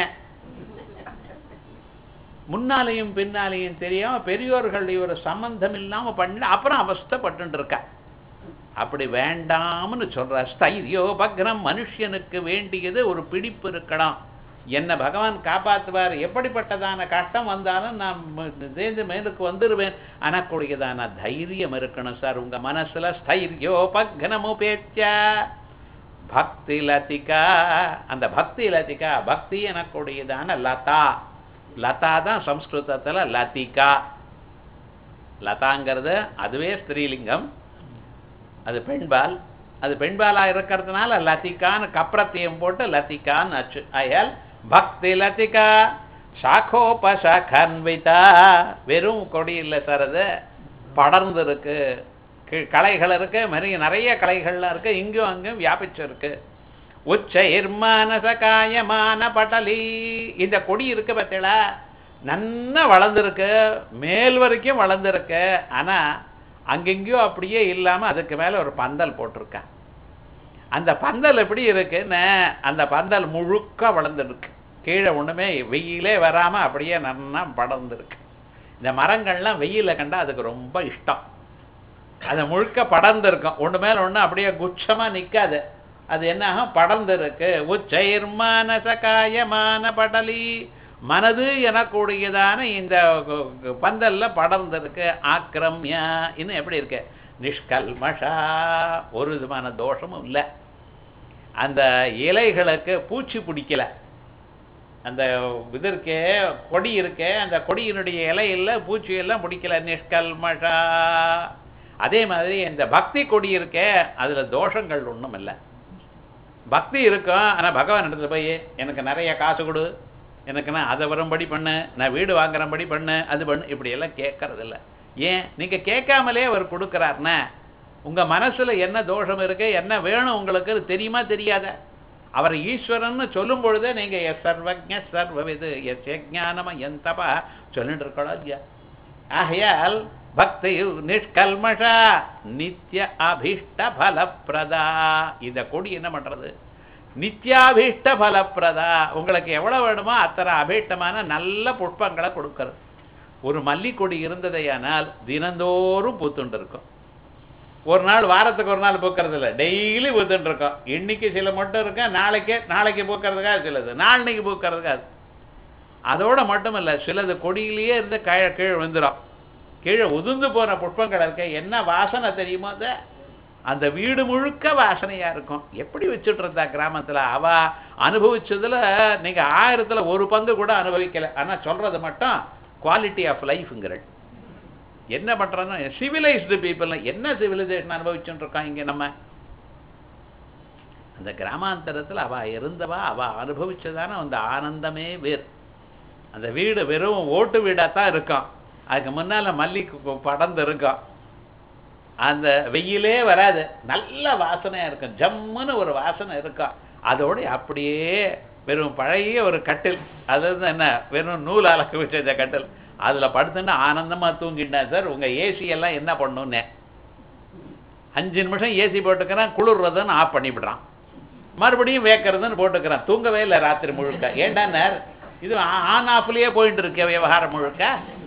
Speaker 1: முன்னாலையும் பின்னாலையும் தெரியாம பெரியோர்கள் ஒரு சம்பந்தம் இல்லாம பண்ண அப்புறம் அவஸ்தைப்பட்டு இருக்கா. அப்படி வேண்டாம்னு சொல்ற. ஸ்தைரியோபக்னம். மனுஷனுக்கு வேண்டியது ஒரு பிடிப்பு இருக்கணும். என்ன பகவான் காப்பாற்றுவார், எப்படிப்பட்டதான கஷ்டம் வந்தாலும் நான் சேர்ந்து மேலுக்கு வந்துடுவேன் எனக்கூடியதான தைரியம் இருக்கணும் சார் உங்க மனசுல. ஸ்தைரியோபக்னமுபேத்ய பக்தி லதிகா. அந்த பக்தி லதிகா, பக்தி எனக்கூடியதான லதா. லதா தான் சம்ஸ்கிருதத்தில் லதிகா. லதாங்கிறது அதுவே ஸ்திரீலிங்கம், அது பெண்பால். அது பெண்பாலாக இருக்கிறதுனால லதிகான்னு கப்ரத்தியம் போட்டு லதிகான்னு ஆச்சு. அயல் பக்தி லதிகா சாக்கோபசான்விதா. வெறும் கொடி இல்லை சார், அது படர்ந்து இருக்கு, கலைகள் இருக்கு, நிறைய கலைகள்லாம் இருக்கு, இங்கும் அங்கும் வியாபிச்சிருக்கு. உச்சைர்மானச காயமான பட்டலி. இந்த கொடி இருக்கு பார்த்தீங்களா, நன்னா வளர்ந்துருக்கு, மேல் வரைக்கும் வளர்ந்துருக்கு. ஆனால் அங்கெங்கேயோ அப்படியே இல்லாமல் அதுக்கு மேலே ஒரு பந்தல் போட்டிருக்கேன். அந்த பந்தல் எப்படி இருக்குன்னு, அந்த பந்தல் முழுக்க வளர்ந்துருக்கு. கீழே ஒன்றுமே வெயிலே வராமல் அப்படியே நன்னா படர்ந்துருக்கு. இந்த மரங்கள்லாம் வெயிலில் கண்டால் அதுக்கு ரொம்ப இஷ்டம். அது முழுக்க படர்ந்துருக்கும், ஒன்று மேலே ஒன்று அப்படியே குச்சமாக நிற்காது. அது என்ன ஆகும், படர்ந்துருக்கு. உச்சைர்மானசகாயமான படலி, மனது எனக்கூடியதான இந்த பந்தல்ல படர்ந்திருக்கு. ஆக்கிரமியா, இன்னும் எப்படி இருக்கு, நிஷ்கல்மஷா, ஒரு விதமான தோஷமும் இல்லை. அந்த இலைகளுக்கு பூச்சி பிடிக்கல. அந்த இது இருக்கே, கொடி இருக்கே, அந்த கொடியினுடைய இலையில் பூச்சி எல்லாம் பிடிக்கல. நிஷ்கல்மஷா. அதே மாதிரி இந்த பக்தி கொடி இருக்கே, அதில் தோஷங்கள் ஒன்றும் இல்லை. பக்தி இருக்கும், ஆனால் பகவான் இடத்துல போய் எனக்கு நிறைய காசு கொடு, எனக்கு நான் அதை வரும்படி பண்ணு, நான் வீடு வாங்குறபடி பண்ணு, அது பண்ணு, இப்படியெல்லாம் கேட்கறதில்ல. ஏன், நீங்கள் கேட்காமலே அவர் கொடுக்குறாருன்னா உங்கள் மனசில் என்ன தோஷம் இருக்குது, என்ன வேணும் உங்களுக்கு தெரியுமா தெரியாத? அவர் ஈஸ்வரன்னு சொல்லும் பொழுதே நீங்கள் எஸ் சர்வஜ சர்வவிது எஸ் யஜானம எந்தபா சொல்லிட்டு இருக்கலாம் இல்லையா? ஆகையால் பக்தி நிஷ்கல்மஷா நித்திய அபீஷ்ட பலப்பிரதா. இந்த கொடி என்ன பண்ணுறது, நித்யாபீஷ்ட பலப்பிரதா. உங்களுக்கு எவ்வளோ வேணுமோ அத்தனை அபீஷ்டமான நல்ல புஷ்பங்களை கொடுக்கறது. ஒரு மல்லிக்கொடி இருந்ததையானால் தினந்தோறும் பூத்துண்டு இருக்கும். ஒரு நாள் வாரத்துக்கு ஒரு நாள் பூக்கிறது இல்லை, டெய்லி பூத்துட்டு இருக்கோம். இன்னைக்கு சில மட்டும் இருக்கேன், நாளைக்கு பூக்கிறதுக்காக சிலது, நாளைக்கு பூக்கிறதுக்காக. அதோட மட்டும் இல்லை, சிலது கொடியிலேயே இருந்து கீழே விழுந்துடும். கீழே உதிர்ந்து போன புஷ்பங்கள் இருக்க என்ன வாசனை தெரியுமோ, அதை அந்த வீடு முழுக்க வாசனையாக இருக்கும். எப்படி வச்சுட்டு இருந்தா கிராமத்தில், அவ அனுபவிச்சதில் நீங்கள் 1000ல் 1 பங்கு கூட அனுபவிக்கலை. ஆனால் சொல்கிறது மட்டும் குவாலிட்டி ஆஃப் லைஃப்ங்கிறது. என்ன பண்ணுறோன்னா சிவிலைஸ்டு பீப்புள்னா என்ன சிவிலைசேஷன் அனுபவிச்சுட்டு இருக்கோம் இங்கே நம்ம. அந்த கிராமாந்தரத்தில் அவள் இருந்தவா, அவள் அனுபவிச்சதான அந்த ஆனந்தமே வேறு. அந்த வீடு வெறும் ஓட்டு வீடாக தான் இருக்கும், அதுக்கு முன்னால் மல்லிகை படர்ந்து இருக்கும். அந்த வெயிலே வராது, நல்ல வாசனையாக இருக்கும், ஜம்முன்னு ஒரு வாசனை இருக்கும். அதோடு அப்படியே வெறும் பழைய ஒரு கட்டில், அது என்ன வெறும் நூல் அலக்கு வச்ச இந்த கட்டில், அதில் படுத்துன்னு ஆனந்தமாக தூங்கிட்டேன் சார். உங்கள் ஏசியெல்லாம் என்ன பண்ணுன்னே, 5 நிமிஷம் ஏசி போட்டுக்கிறான், குளிர்றதுன்னு ஆஃப் பண்ணிவிடுறான், மறுபடியும் வேக்கிறதுன்னு போட்டுக்கிறான். தூங்கவே இல்லை ராத்திரி முழுக்க. ஏண்டான்னார், இது ஆன் ஆஃப்லேயே போயிட்டு இருக்க விவகாரம் முழுக்க.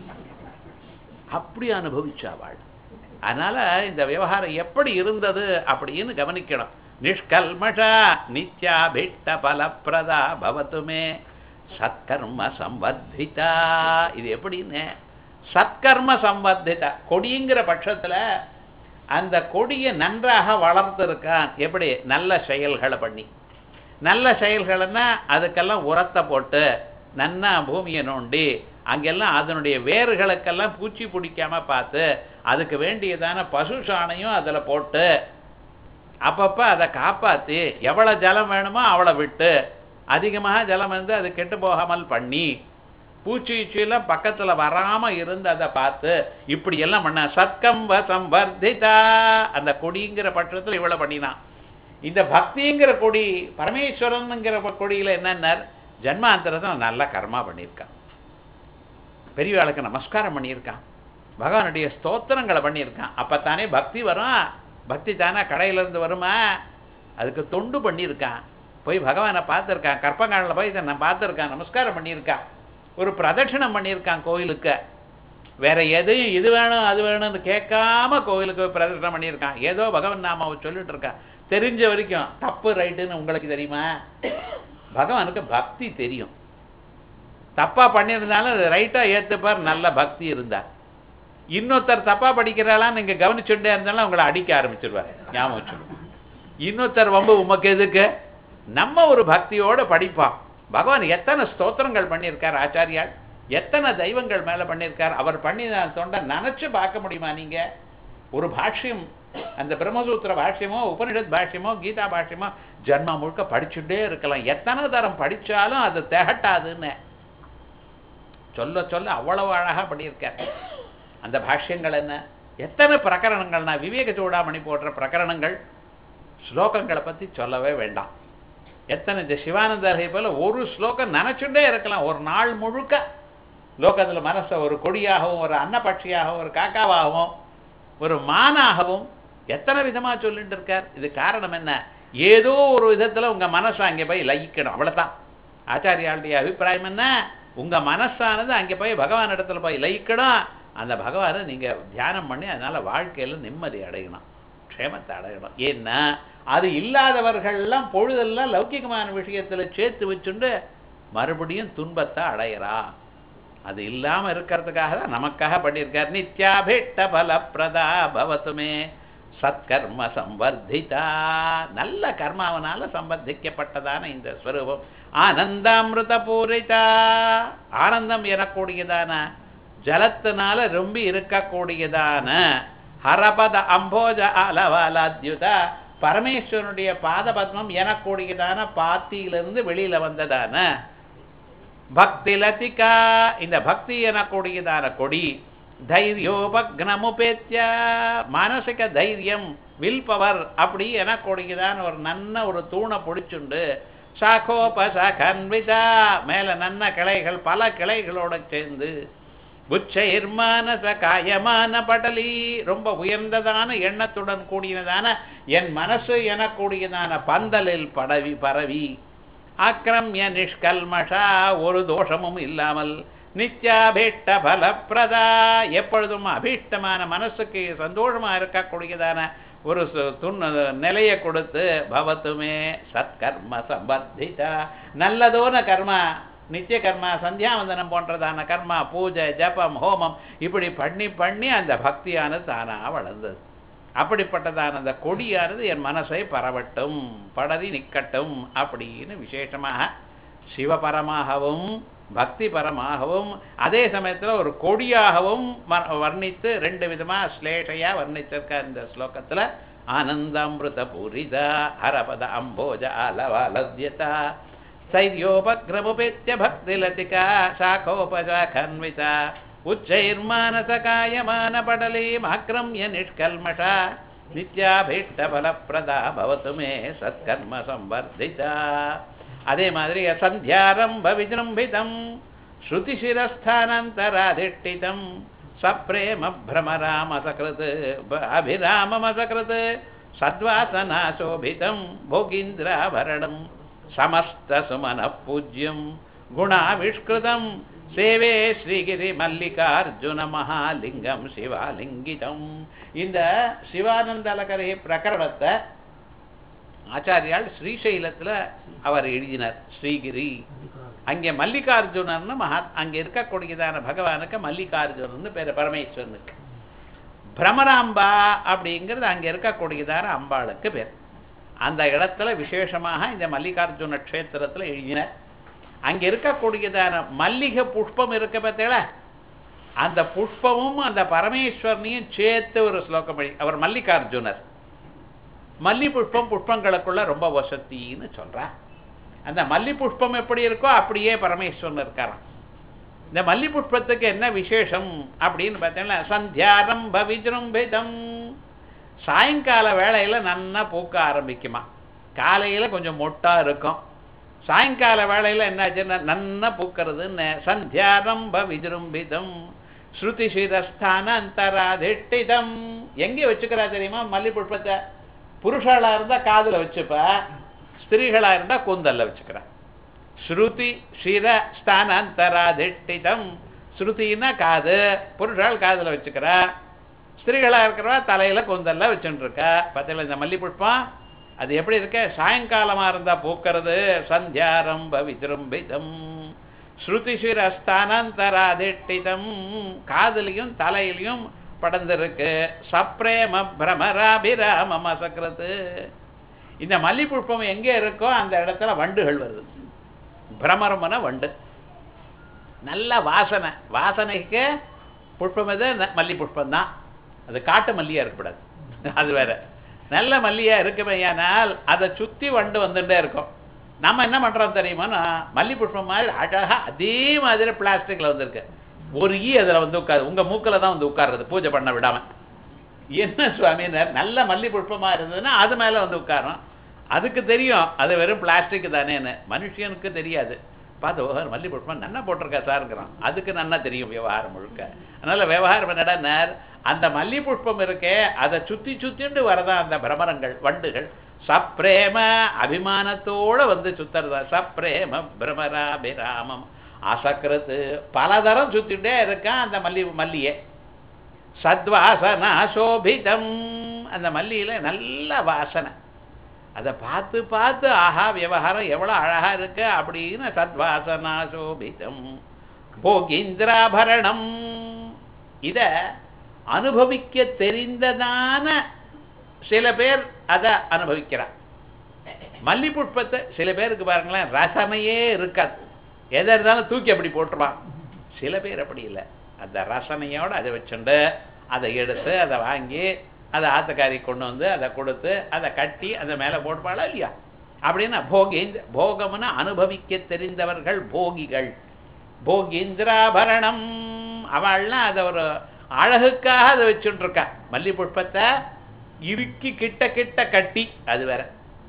Speaker 1: அப்படி அனுபவிச்சாவாள். அதனால் இந்த விவகாரம் எப்படி இருந்தது அப்படின்னு கவனிக்கணும். நிஷ்கல்மஷா நித்யாபீஷ்ட பலப்பிரதா பவத்துமே சத்கர்ம சம்வர்திதா. இது எப்படின்னு, சத்கர்ம சம்வர்திதா. கொடிங்கிற பட்சத்தில் அந்த கொடியை நன்றாக வளர்த்துருக்கான். எப்படி, நல்ல செயல்களை பண்ணி. நல்ல செயல்கள்னா அதுக்கெல்லாம் உரத்தை போட்டு நன்னா பூமியை நோண்டி அங்கெல்லாம் அதனுடைய வேர்களுக்கெல்லாம் பூச்சி பிடிக்காமல் பார்த்து அதுக்கு வேண்டியதான பசு சாணையும் அதில் போட்டு அப்பப்போ அதை காப்பாற்றி எவ்வளோ ஜலம் வேணுமோ அவ்வளோ விட்டு அதிகமாக ஜலம் வந்து அது கெட்டு போகாமல் பண்ணி பூச்சியெல்லாம் பக்கத்தில் வராமல் இருந்து அதை பார்த்து இப்படியெல்லாம் பண்ண சத்கம்ப சம்வர்திதா. அந்த கொடிங்கிற பட்சத்தில் இவ்வளோ பண்ணினான். இந்த பக்திங்கிற கொடி, பரமேஸ்வரனுங்கிற கொடியில் என்னன்னார், ஜன்மாந்தரத்தில் நல்ல கர்மா பண்ணியிருக்கான், பெரியவாளுக்கு நமஸ்காரம் பண்ணியிருக்கான், பகவானுடைய ஸ்தோத்திரங்களை பண்ணியிருக்கான். அப்போ தானே பக்தி வரும். பக்தி தானே கடையிலேருந்து வருமா, அதுக்கு தொண்டு பண்ணியிருக்கான். போய் பகவானை பார்த்துருக்கான், கற்பங்காலில் போய் நான் பார்த்துருக்கான், நமஸ்காரம் பண்ணியிருக்கான், ஒரு பிரதட்சிணம் பண்ணியிருக்கான் கோயிலுக்கு. வேற எதையும் இது வேணும் அது வேணும்னு கேட்காம கோயிலுக்கு பிரதட்சிணம் பண்ணியிருக்கான். ஏதோ பகவான் நாமாவை சொல்லிட்டு இருக்கான். தெரிஞ்ச வரைக்கும் தப்பு ரைட்டுன்னு உங்களுக்கு தெரியுமா? பகவானுக்கு பக்தி தெரியும். தப்பாக பண்ணியிருந்தாலும் அது ரைட்டாக ஏற்றுப்பார், நல்ல பக்தி இருந்தார். இன்னொருத்தர் தப்பாக படிக்கிறாளான்னு நீங்கள் கவனிச்சுட்டே இருந்தாலும் அவங்கள அடிக்க ஆரம்பிச்சிருவார். ஞாபகம் வச்சுக்கணும். இன்னொருத்தர் வம்பு உமக்கு எதுக்கு, நம்ம ஒரு பக்தியோடு படிப்பான். பகவான் எத்தனை ஸ்தோத்திரங்கள் பண்ணியிருக்கார் ஆச்சாரியால், எத்தனை தெய்வங்கள் மேலே பண்ணியிருக்கார். அவர் பண்ணின தொண்டை நினச்சி பார்க்க முடியுமா நீங்கள்? ஒரு பாஷ்யம், அந்த பிரம்மசூத்திர பாஷ்யமோ உபனிஷத் பாஷ்யமோ கீதா பாஷ்யமோ ஜன்மா முழுக்க படிச்சுட்டே இருக்கலாம். எத்தனை தரம் படித்தாலும் அது திகட்டாதுன்னு சொல்ல சொல்ல அவ்வளவு அழகாக பண்ணியிருக்கார். அந்த பாஷ்யங்கள் என்ன, எத்தனை பிரகரணங்கள்னா, விவேக சூடாமணி போன்ற பிரகரணங்கள், ஸ்லோகங்களை பற்றி சொல்லவே வேண்டாம். எத்தனை இந்த சிவானந்தரை போல ஒரு ஸ்லோகம் நினச்சுட்டே இருக்கலாம் ஒரு நாள் முழுக்க. லோகத்தில் மனசை ஒரு கொடியாகவும் ஒரு அன்னபட்சியாகவும் ஒரு காக்காவாகவும் ஒரு மானாகவும் எத்தனை விதமாக சொல்லிட்டு இருக்கார். இது காரணம் என்ன? ஏதோ ஒரு விதத்தில் உங்கள் மனசை அங்கே போய் லயிக்கணும், அவ்வளோதான். ஆச்சாரியாளுடைய அபிப்பிராயம் என்ன? உங்கள் மனசானது அங்கே போய் பகவான் இடத்துல போய் லயிக்கணும். அந்த பகவானை நீங்கள் தியானம் பண்ணி அதனால் வாழ்க்கையில் நிம்மதி அடையணும், க்ஷேமத்தை அடையணும். ஏன்னா அது இல்லாதவர்கள்லாம் பொழுதெல்லாம் லௌகிகமான விஷயத்தில் சேர்த்து வச்சுண்டு மறுபடியும் துன்பத்தை அடையிறா. அது இல்லாமல் இருக்கிறதுக்காக தான் நமக்காக பண்ணியிருக்கார். நித்யாபிட்ட பலப்பிரதா பவத்துமே சத்கர்ம சம்வர்திதா. நல்ல கர்மாவனால சம்பர்திக்கப்பட்டதான இந்த ஸ்வரூபம் ஆனந்தாமிருத பூரிதா. ஆனந்தம் எனக்கூடியதான ஜலத்தினால ரொம்ப இருக்கக்கூடியதான ஹரபத அம்போஜ அலவாலாத்யுதா பரமேஸ்வரனுடைய பாத பத்மம் எனக்கூடியதான பாத்தியிலிருந்து வெளியில வந்ததான பக்தி லதிகா. இந்த பக்தி எனக்கூடியதான கொடி தைரியோபக்னமுபேத்ய மானசிக தைரியம் வில் பவர் அப்படி எனக்கூடியதான ஒரு நன்ன ஒரு தூணை பிடிச்சுண்டு சாகோபசாகன்விதா மேல நன்ன கிளைகள் பல கிளைகளோட சேர்ந்து புச்சைர்மானச காயமான படலி ரொம்ப உயர்ந்ததான எண்ணத்துடன் கூடியதான என் மனசு எனக்கூடியதான பந்தலில் பரவி ஆக்கிரமிய நிஷ்கல்மஷா ஒரு தோஷமும் இல்லாமல் நித்யாபீஷ்ட பலப்பிரதா எப்பொழுதும் அபீஷ்டமான மனசுக்கு சந்தோஷமா இருக்கக்கூடியதான ஒரு நிலையை கொடுத்து பவத்துமே சத்கர்ம சம்பர்திதா நல்லதோன கர்மா நித்திய கர்மா சந்தியாவந்தனம் போன்றதான கர்மா பூஜை ஜபம் ஹோமம் இப்படி பண்ணி பண்ணி அந்த பக்தியானது தானாக வளர்ந்தது. அப்படிப்பட்டதான அந்த கொடியானது என் மனசை பரவட்டும் படரி நிற்கட்டும் அப்படின்னு விசேஷமாக சிவபரமாகவும் பக்தி பரமாகவும் அதே சமயத்தில் ஒரு கொடியாகவும் வர்ணித்து ரெண்டு விதமாக ஸ்லேஷையாக வர்ணிச்சிருக்க இந்த ஸ்லோகத்தில் ஆனந்தாமிருத பூரிதா ஹரபத அம்போஜ ஆலவாலத்யதா स्थैर्योपक्रमुपेत्य भक्तिलतिका शाखोपशाखन्विता उच्चैर्मानसकायमानपटलीमाक्रम्य निष्कल्मषा नित्याभीष्टफलप्रदा भवतु मे सत्कर्म संवर्धिता. அதே மாதிரி சந்தியாரம்ப விஜృంభిதம் ஸ்ருதிசிரஸ்தானந்தராதிஷ்டிதம் சப்ரேம பிரமராமசகிருத் அபிராமமசகிருத் சத்வாசனாசோபிதம் भोगीन्द्राभरणम् समस्त सुमन पूज्यम गुणाविष्कृतम सेवे श्रीगिरि मल्लिकार्जुन महालिंगम शिवालिंगितम. இந்த சிவானந்தலகரி பிரகரணத்தை ஆச்சாரியால் ஸ்ரீசைலத்தில் அவர் எழுதினார். ஸ்ரீகிரி அங்கே மல்லிகார்ஜுனர்னு அங்கே இருக்கக்கூடியதான பகவானுக்கு மல்லிகார்ஜுனர்னு பேர், பரமேஸ்வரனுக்கு. பிரமராம்பா அப்படிங்கிறது அங்கே இருக்கக்கூடியதான அம்பாளுக்கு பேர். அந்த இடத்துல விசேஷமாக இந்த மல்லிகார்ஜுன க்ஷேத்திரத்தில் எழுதின அங்கே இருக்கக்கூடியதான மல்லிகை புஷ்பம் இருக்க பார்த்தீங்களா, அந்த புஷ்பமும் அந்த பரமேஸ்வரனையும் சேர்த்து ஒரு ஸ்லோகம் எழுதி அவர் மல்லிகார்ஜுனர். மல்லி புஷ்பம் புஷ்பங்களுக்குள்ள ரொம்ப வசத்தின்னு சொல்கிறார். அந்த மல்லி புஷ்பம் எப்படி இருக்கோ அப்படியே பரமேஸ்வரன் இருக்காராம். இந்த மல்லி புஷ்பத்துக்கு என்ன விசேஷம் அப்படின்னு பார்த்தீங்கன்னா சந்தியாரம்ப விஜృంభిதம் சாயங்கால வேளையில் நன்னா பூக்க ஆரம்பிக்குமா. காலையில் கொஞ்சம் மொட்டாக இருக்கும், சாயங்கால வேளையில் என்னாச்சுன்னா நன்னா பூக்கிறதுன்னு. சந்தியாரம்ப விஜృంభిதம் ஸ்ருதிசிரஸ்தானந்தராதிஷ்டிதம். எங்கே வச்சுக்கிறா தெரியுமா மல்லி புஷ்பத்தை? புருஷாளாக இருந்தால் காதில் வச்சுப்பா, ஸ்திரீகளாக இருந்தால் கூந்தலில் வச்சுக்கிறா. ஸ்ருதி சிர ஸ்தானந்தராதிஷ்டிதம். ஸ்ருதின்னா காது, புருஷால் காதில் வச்சுக்கிறா, ஸ்திரீகளாக இருக்கிறவா தலையில் கூந்தலில் வச்சுட்டுருக்கா. பார்த்தீங்களா இந்த மல்லி புஷ்பம் அது எப்படி இருக்க? சாயங்காலமாக இருந்தால் பூக்கிறது. சந்தியாரம்ப விஜృంభిதம் ஸ்ருதிசிரஸ்தானந்தராதிஷ்டிதம் காதுலையும் தலையிலையும் படர்ந்திருக்கு. சப்ரேம பிரமராபிராமமசகிருத். இந்த மல்லி புஷ்பம் எங்கே இருக்கோ அந்த இடத்துல வண்டுகள் வருது. பிரமரமன வண்டு. நல்ல வாசனை, வாசனைக்கு புஷ்பம் எது? மல்லி புஷ்பந்தான். அது காட்டு மல்லியாக இருக்கக்கூடாது, அது வேற. நல்ல மல்லியாக இருக்குமையானால் அதை சுற்றி வண்டு வந்துட்டே இருக்கும். நம்ம என்ன பண்ணுறோம் தெரியுமா, மல்லி புஷ்பம் மாதிரி அழகாக அதே மாதிரி பிளாஸ்டிக்கில் வந்துருக்கு. ஒரு அதில் வந்து உட்காரு, உங்கள் மூக்கில் தான் வந்து உட்கார்றது பூஜை பண்ண விடாமல். என்ன சுவாமினர், நல்ல மல்லி புஷ்பமாக இருந்ததுன்னா அது மேலே வந்து உட்காரும். அதுக்கு தெரியும் அது வெறும் பிளாஸ்டிக் தானேன்னு, மனுஷனுக்கு தெரியாது. பார்த்து மல்லி புஷ்பம் நன்னா போட்டிருக்கா சாருங்கிறான். அதுக்கு நன்னா தெரியும் விவகாரம் முழுக்க. அதனால விவகாரம் என்னடா, அந்த மல்லி புஷ்பம் இருக்கே அதை சுத்தி சுத்திட்டு வரதான் அந்த பிரமரங்கள் வண்டுகள் சப்ரேம அபிமானத்தோட வந்து சுத்துறதா. சப்ரேம பிரமராபிராமம் அசக்ரத்து பலதரம் சுத்திட்டே இருக்கான் அந்த மல்லியை. சத்வாசனா சோபிதம் அந்த மல்லியில நல்ல வாசனை. அதை பார்த்து பார்த்து ஆஹா விவகாரம் எவ்வளோ அழகா இருக்கு அப்படின்னு. சத்வாசனா சோபிதம் போகிந்திராபரணம் இத அனுபவிக்க தெரிந்ததான சில பேர் அதை அனுபவிக்கிறார். மல்லி புஷ்பத்தை சில பேருக்கு பாருங்களேன் ரசனையே இருக்காது, எதை இருந்தாலும் தூக்கி அப்படி போட்டுருவான். சில பேர் அப்படி இல்லை, அந்த ரசனையோடு அதை வச்சுண்டு அதை எடுத்து அதை வாங்கி அதை ஆத்தக்காரி கொண்டு வந்து அதை கொடுத்து அதை கட்டி அதை மேலே போட்டுப்பாளா இல்லையா அப்படின்னா போகம்னு அனுபவிக்க தெரிந்தவர்கள் போகிகள். போகீந்திராபரணம் அவள்லாம் அதை ஒரு அழகுக்காக அதை வச்சுட்டு இருக்கா. மல்லி புஷ்பத்தை இறுக்கி கிட்ட கிட்ட கட்டி, அது வேற,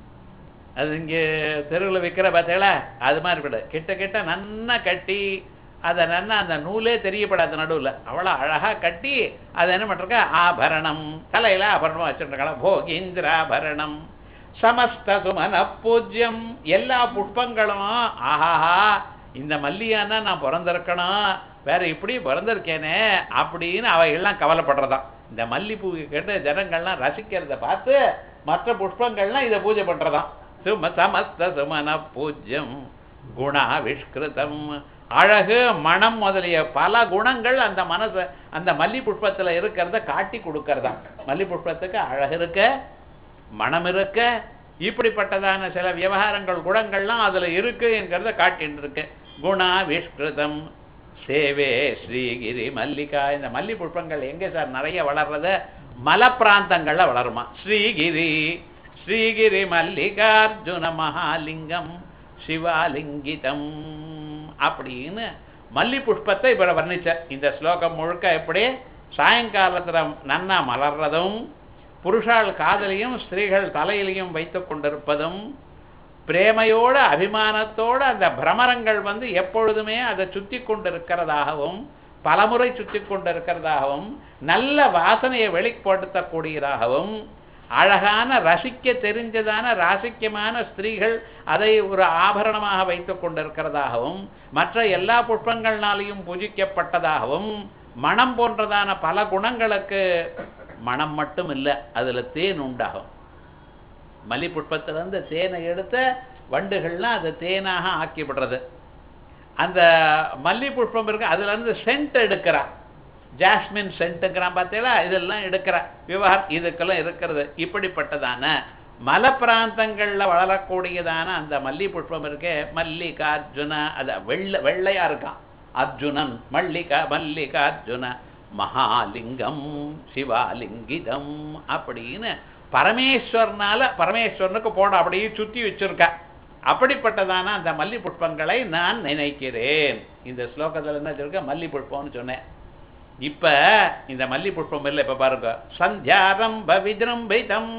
Speaker 1: அது இங்கே தெருவில் விற்கிற பார்த்தீங்களா அது மாதிரி விட கிட்ட கிட்ட நன்னா கட்டி அதை நன்னா அந்த நூலே தெரியப்படாத நடுவில் அவ்வளோ அழகாக கட்டி அதை என்ன பண்ணிருக்கா ஆபரணம் தலையில் ஆபரணமாக வச்சுருக்காங்க. போகீந்திராபரணம் சமஸ்த சுமன பூஜ்யம் எல்லா புஷ்பங்களும் ஆஹாஹா இந்த மல்லியானா நான் பிறந்திருக்கணும், வேற இப்படி பிறந்திருக்கேனே அப்படின்னு அவைகள்லாம் கவலைப்படுறதான். இந்த மல்லிப்பூ கேட்டு ஜனங்கள்லாம் ரசிக்கிறத பார்த்து மற்ற புஷ்பங்கள்லாம் இதை பூஜை பண்ணுறதான். சமஸ்த சுமன பூஜ்யம் குணாவிஷ்கிருதம் அழகு மனம் முதலிய பல குணங்கள் அந்த மனசு அந்த மல்லி புஷ்பத்தில் இருக்கிறத காட்டி கொடுக்கறதா. மல்லி புஷ்பத்துக்கு அழகு இருக்க மனம் இருக்க இப்படிப்பட்டதான சில விவகாரங்கள் குணங்கள்லாம் அதில் இருக்கு என்கிறத காட்டின்னு இருக்கு. குணாவிஷ்கிருதம் சேவே ஸ்ரீகிரி மல்லிகா. இந்த மல்லி புஷ்பங்கள் எங்கே சார் நிறைய வளர்றது? மலை பிராந்தங்களில் வளருமா. ஸ்ரீகிரி ஸ்ரீகிரி மல்லிகார்ஜுன மகாலிங்கம் சிவாலிங்கிதம் அப்படின்னு மல்லி புஷ்பத்தை இப்போ வர்ணிச்ச. இந்த ஸ்லோகம் முழுக்க எப்படி சாயங்காலத்தில் நன்னா மலர்றதும் புருஷால் காதலையும் ஸ்திரீகள் தலையிலையும் வைத்து கொண்டிருப்பதும் பிரேமையோட அபிமானத்தோடு அந்த பிரமரங்கள் வந்து எப்பொழுதுமே அதை சுற்றி கொண்டிருக்கிறதாகவும் பலமுறை சுற்றி கொண்டிருக்கிறதாகவும் நல்ல வாசனையை வெளிப்படுத்தக்கூடியதாகவும் அழகான ரசிக்க தெரிஞ்சதான ராசிக்கமான ஸ்திரீகள் அதை ஒரு ஆபரணமாக வைத்து கொண்டிருக்கிறதாகவும் மற்ற எல்லா புஷ்பங்கள்னாலையும் பூஜிக்கப்பட்டதாகவும் மனம் போன்றதான பல குணங்களுக்கு மனம் மட்டும் இல்லை, அதில் தேன் உண்டாகும். மல்லி புஷ்பத்திலேருந்து தேனை எடுத்த வண்டுகள்லாம் அதை தேனாக ஆக்கிவிடுறது. அந்த மல்லி புஷ்பம் இருக்கு அதுலேருந்து சென்ட் எடுக்கிறான், ஜாஸ்மின் சென்ட்டுங்கிறான் பார்த்தீங்களா, இதெல்லாம் எடுக்கிற விவகாரம் இதுக்கெல்லாம் இருக்கிறது. இப்படிப்பட்டதான மலை பிராந்தங்களில் வளரக்கூடியதான அந்த மல்லி புஷ்பம் இருக்கே மல்லிகார்ஜுன, அது வெள்ளையா இருக்கான் அர்ஜுனன். மல்லிகார்ஜுன மகாலிங்கம் சிவாலிங்கிதம் அப்படின்னு பரமேஸ்வரனுக்கு போட அப்படியே சுற்றி வச்சிருக்கா. அப்படிப்பட்டதான அந்த மல்லி புஷ்பங்களை நான் நினைக்கிறேன். இந்த ஸ்லோகத்தில் என்ன சொல்லிருக்க மல்லி புஷ்பம்னு சொன்னேன். இப்போ இந்த மல்லி புஷ்பம் இல்லை, இப்போ பாருங்க சந்தியாரம்ப விஜృంభిதம்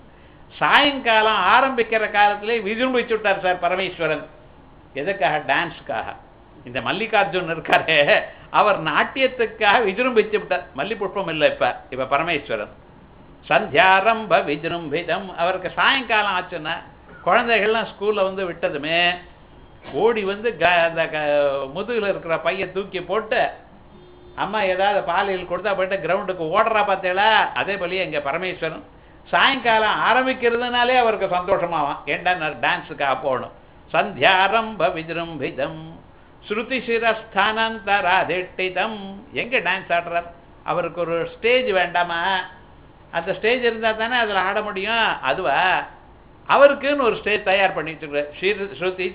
Speaker 1: சாயங்காலம் ஆரம்பிக்கிற காலத்திலே விஜృంభిச்சு விட்டார் சார் பரமேஸ்வரன். எதுக்காக? டான்ஸுக்காக. இந்த மல்லிகார்ஜுன் இருக்காரு அவர் நாட்டியத்துக்காக விஜృంభిச்சு விட்டார். மல்லி புஷ்பம் இல்லை இப்போ பரமேஸ்வரன். சந்தியாரம்ப விஜృంభిதம் அவருக்கு சாயங்காலம் ஆச்சுன்னா குழந்தைகள்லாம் ஸ்கூலில் வந்து விட்டதுமே ஓடி வந்து அந்த முதுகில் இருக்கிற பையை தூக்கி போட்டு அம்மா ஏதாவது பாலியல் கொடுத்தா போயிட்டு கிரவுண்டுக்கு ஓடுறா பார்த்தேளா, அதே போலயே எங்கள் பரமேஸ்வரன் சாயங்காலம் ஆரம்பிக்கிறதுனாலே அவருக்கு சந்தோஷமாவான். ஏண்டா டான்ஸுக்காக போகணும். சந்தியாரம்ப விஜృంభిதம் ஸ்ருதி சிரஸ்தானந்தராதிஷ்டிதம். எங்கே டான்ஸ் ஆடுறார்? அவருக்கு ஒரு ஸ்டேஜ் வேண்டாமா? அந்த ஸ்டேஜ் இருந்தால் தானே அதில் ஆட முடியும். அதுவா அவருக்குன்னு ஒரு ஸ்டேஜ் தயார் பண்ணி வச்சுக்கிறார். ஸ்ருதி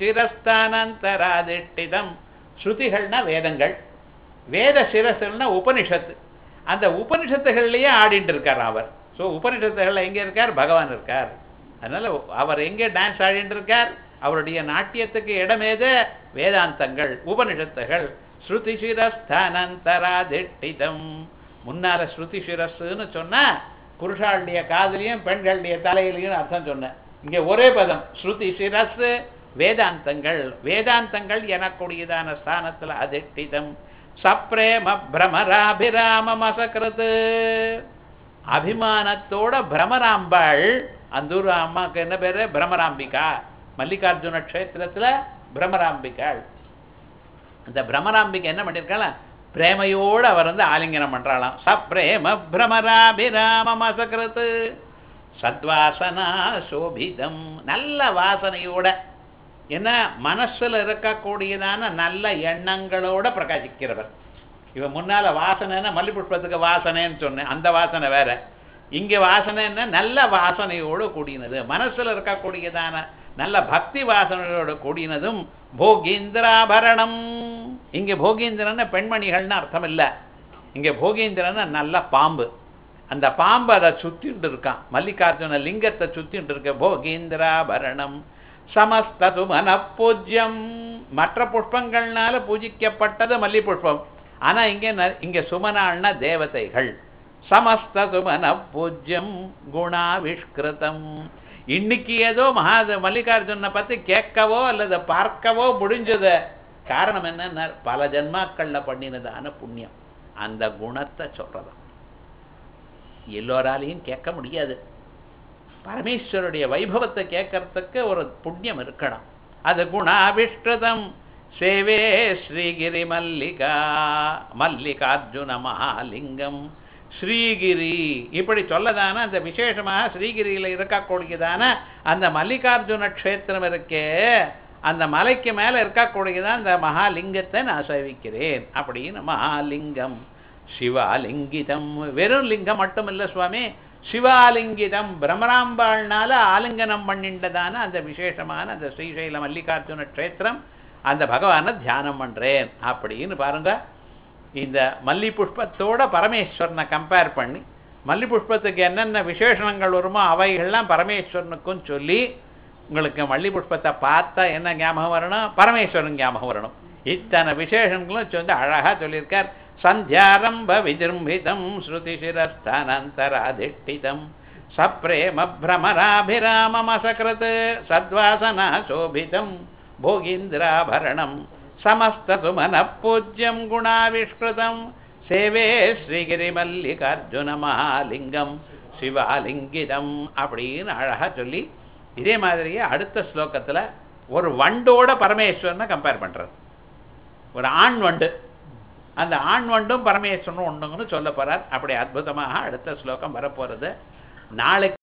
Speaker 1: சிரஸ்தானந்தராதிஷ்டிதம். ஸ்ருதிகள்னா வேதங்கள், வேத சிரசுன்னா உபனிஷத்து. அந்த உபனிஷத்துகள்லேயே ஆடிட்டு இருக்கார் அவர். ஸோ உபனிஷத்துகளில் எங்கே இருக்கார்? பகவான் இருக்கார். அதனால் அவர் எங்கே டான்ஸ் ஆடிட்டு இருக்கார்? அவருடைய நாட்டியத்துக்கு இடமேது? வேதாந்தங்கள் உபனிஷத்துகள். ஸ்ருதி சிரஸ்தானந்தராதிஷ்டிதம். முன்னால ஸ்ருதி சிரஸ்ன்னு சொன்னால் புருஷாளுடைய காதலையும் பெண்களுடைய தலையிலையும் அர்த்தம் சொன்னேன். இங்கே ஒரே பதம் ஸ்ருதி சிரஸ் வேதாந்தங்கள் வேதாந்தங்கள் எனக்கூடியதான ஸ்தானத்தில் அதிஷ்டிதம் சப்ரேம பிரமராபிராமம் அசக்ரது அபிமானத்தோட பிரமராம்பாள் அந்த ஊர் அம்மாவுக்கு என்ன பேரு பிரமராம்பிகா மல்லிகார்ஜுன க்ஷேத்திரத்தில் பிரமராம்பிகாள் அந்த பிரமராம்பிகை என்ன பண்ணியிருக்காளா பிரேமையோடு அவர் ஆலிங்கனம் பண்ணுறாளாம் சப்ரேம பிரமராபிராமம் அசக்ரது சத்வாசனா சோபிதம் நல்ல வாசனையோட என்ன மனசில் இருக்கக்கூடியதான நல்ல எண்ணங்களோட பிரகாசிக்கிறவர் இவன் முன்னால் வாசனைன்னா மல்லி புஷ்பத்துக்கு வாசனைன்னு சொன்னேன் அந்த வாசனை வேற இங்கே வாசனைன்னா நல்ல வாசனையோடு கூடினது மனசில் இருக்கக்கூடியதான நல்ல பக்தி வாசனையோடு கூடினதும் போகீந்திராபரணம் இங்கே போகீந்திரன்னு பெண்மணிகள்னு அர்த்தம் இல்லை இங்கே போகீந்திரன்னு நல்ல பாம்பு அந்த பாம்பு அதை சுற்றிட்டு இருக்கான் மல்லிகார்ஜுன லிங்கத்தை சுற்றிட்டு இருக்க போகீந்திராபரணம் சமஸ்தது மனப்பூஜ்யம் மற்ற புஷ்பங்கள்னால பூஜிக்கப்பட்டது மல்லி புஷ்பம் ஆனால் இங்கே சுமனாள்னா தேவதைகள் சமஸ்தது மனப்பூஜ்யம் குணாவிஷ்கிருதம் இன்னைக்கு ஏதோ மல்லிகார்ஜுனை பற்றி கேட்கவோ அல்லது பார்க்கவோ முடிஞ்சது காரணம் என்ன பல ஜென்மாக்களில் பண்ணினதான புண்ணியம் அந்த குணத்தை சொல்றதாம் எல்லோராலையும் கேட்க முடியாது பரமேஸ்வருடைய வைபவத்தை கேட்கறதுக்கு ஒரு புண்ணியம் இருக்கணும் அது குணாவிஷ்கிருதம் சேவே ஸ்ரீகிரி மல்லிகார்ஜுன மகாலிங்கம் ஸ்ரீகிரி இப்படி சொல்லதான அந்த விசேஷமாக ஸ்ரீகிரியில் இருக்கக்கூடியதான அந்த மல்லிகார்ஜுன க்ஷேத்திரம் இருக்கே அந்த மலைக்கு மேலே இருக்கக்கூடியதான் அந்த மகாலிங்கத்தை நான் சேவிக்கிறேன் அப்படின்னு மகாலிங்கம் சிவாலிங்கிதம் வெறும் லிங்கம் மட்டும் இல்லை சுவாமி சிவாலிங்கிதம் பிரம்மராம்பாள்னால ஆலிங்கனம் பண்ணிண்டதான அந்த விசேஷமான அந்த ஸ்ரீசைல மல்லிகார்ஜுன க்ஷேத்திரம் அந்த பகவானை தியானம் பண்ணுறேன் அப்படின்னு பாருங்க இந்த மல்லி புஷ்பத்தோட பரமேஸ்வரனை கம்பேர் பண்ணி மல்லி புஷ்பத்துக்கு என்னென்ன விசேஷணங்கள் வருமோ அவைகள்லாம் பரமேஸ்வரனுக்கும் சொல்லி உங்களுக்கு மல்லி புஷ்பத்தை பார்த்தா என்ன ஞாபகம் வரணும் பரமேஸ்வரன் ஞாபகம் வரணும் இத்தனை விசேஷங்களும் சொல்லி அழகாக சொல்லியிருக்கார் சந்தியாரம்ப விஜృంభిதம் ஸ்ருதிசிரஸ்தானந்தராதிஷ்டிதம் சப்ரேம பிரமராபிராமம் அசக்ரத் சத்வாசனா சோபிதம் போகீந்திராபரணம் சமஸ்தசுமனப்பூஜ்யம் குணாவிஷ்கிருதம் சேவே ஸ்ரீகிரி மல்லிகார்ஜுன மகாலிங்கம் சிவாலிங்கிதம் அப்படின்னு அழகாக சொல்லி இதே மாதிரியே அடுத்த ஸ்லோகத்தில் ஒரு வண்டோட பரமேஸ்வரனை கம்பேர் பண்ணுறார் ஒரு ஆண் வண்டு அந்த ஆண் வண்டும் பரமேஸ்வரனும் ஒன்றுங்கன்னு சொல்ல போகிறார் அப்படி அற்புதமாக அடுத்த ஸ்லோகம் வரப்போகிறது நாளைக்கு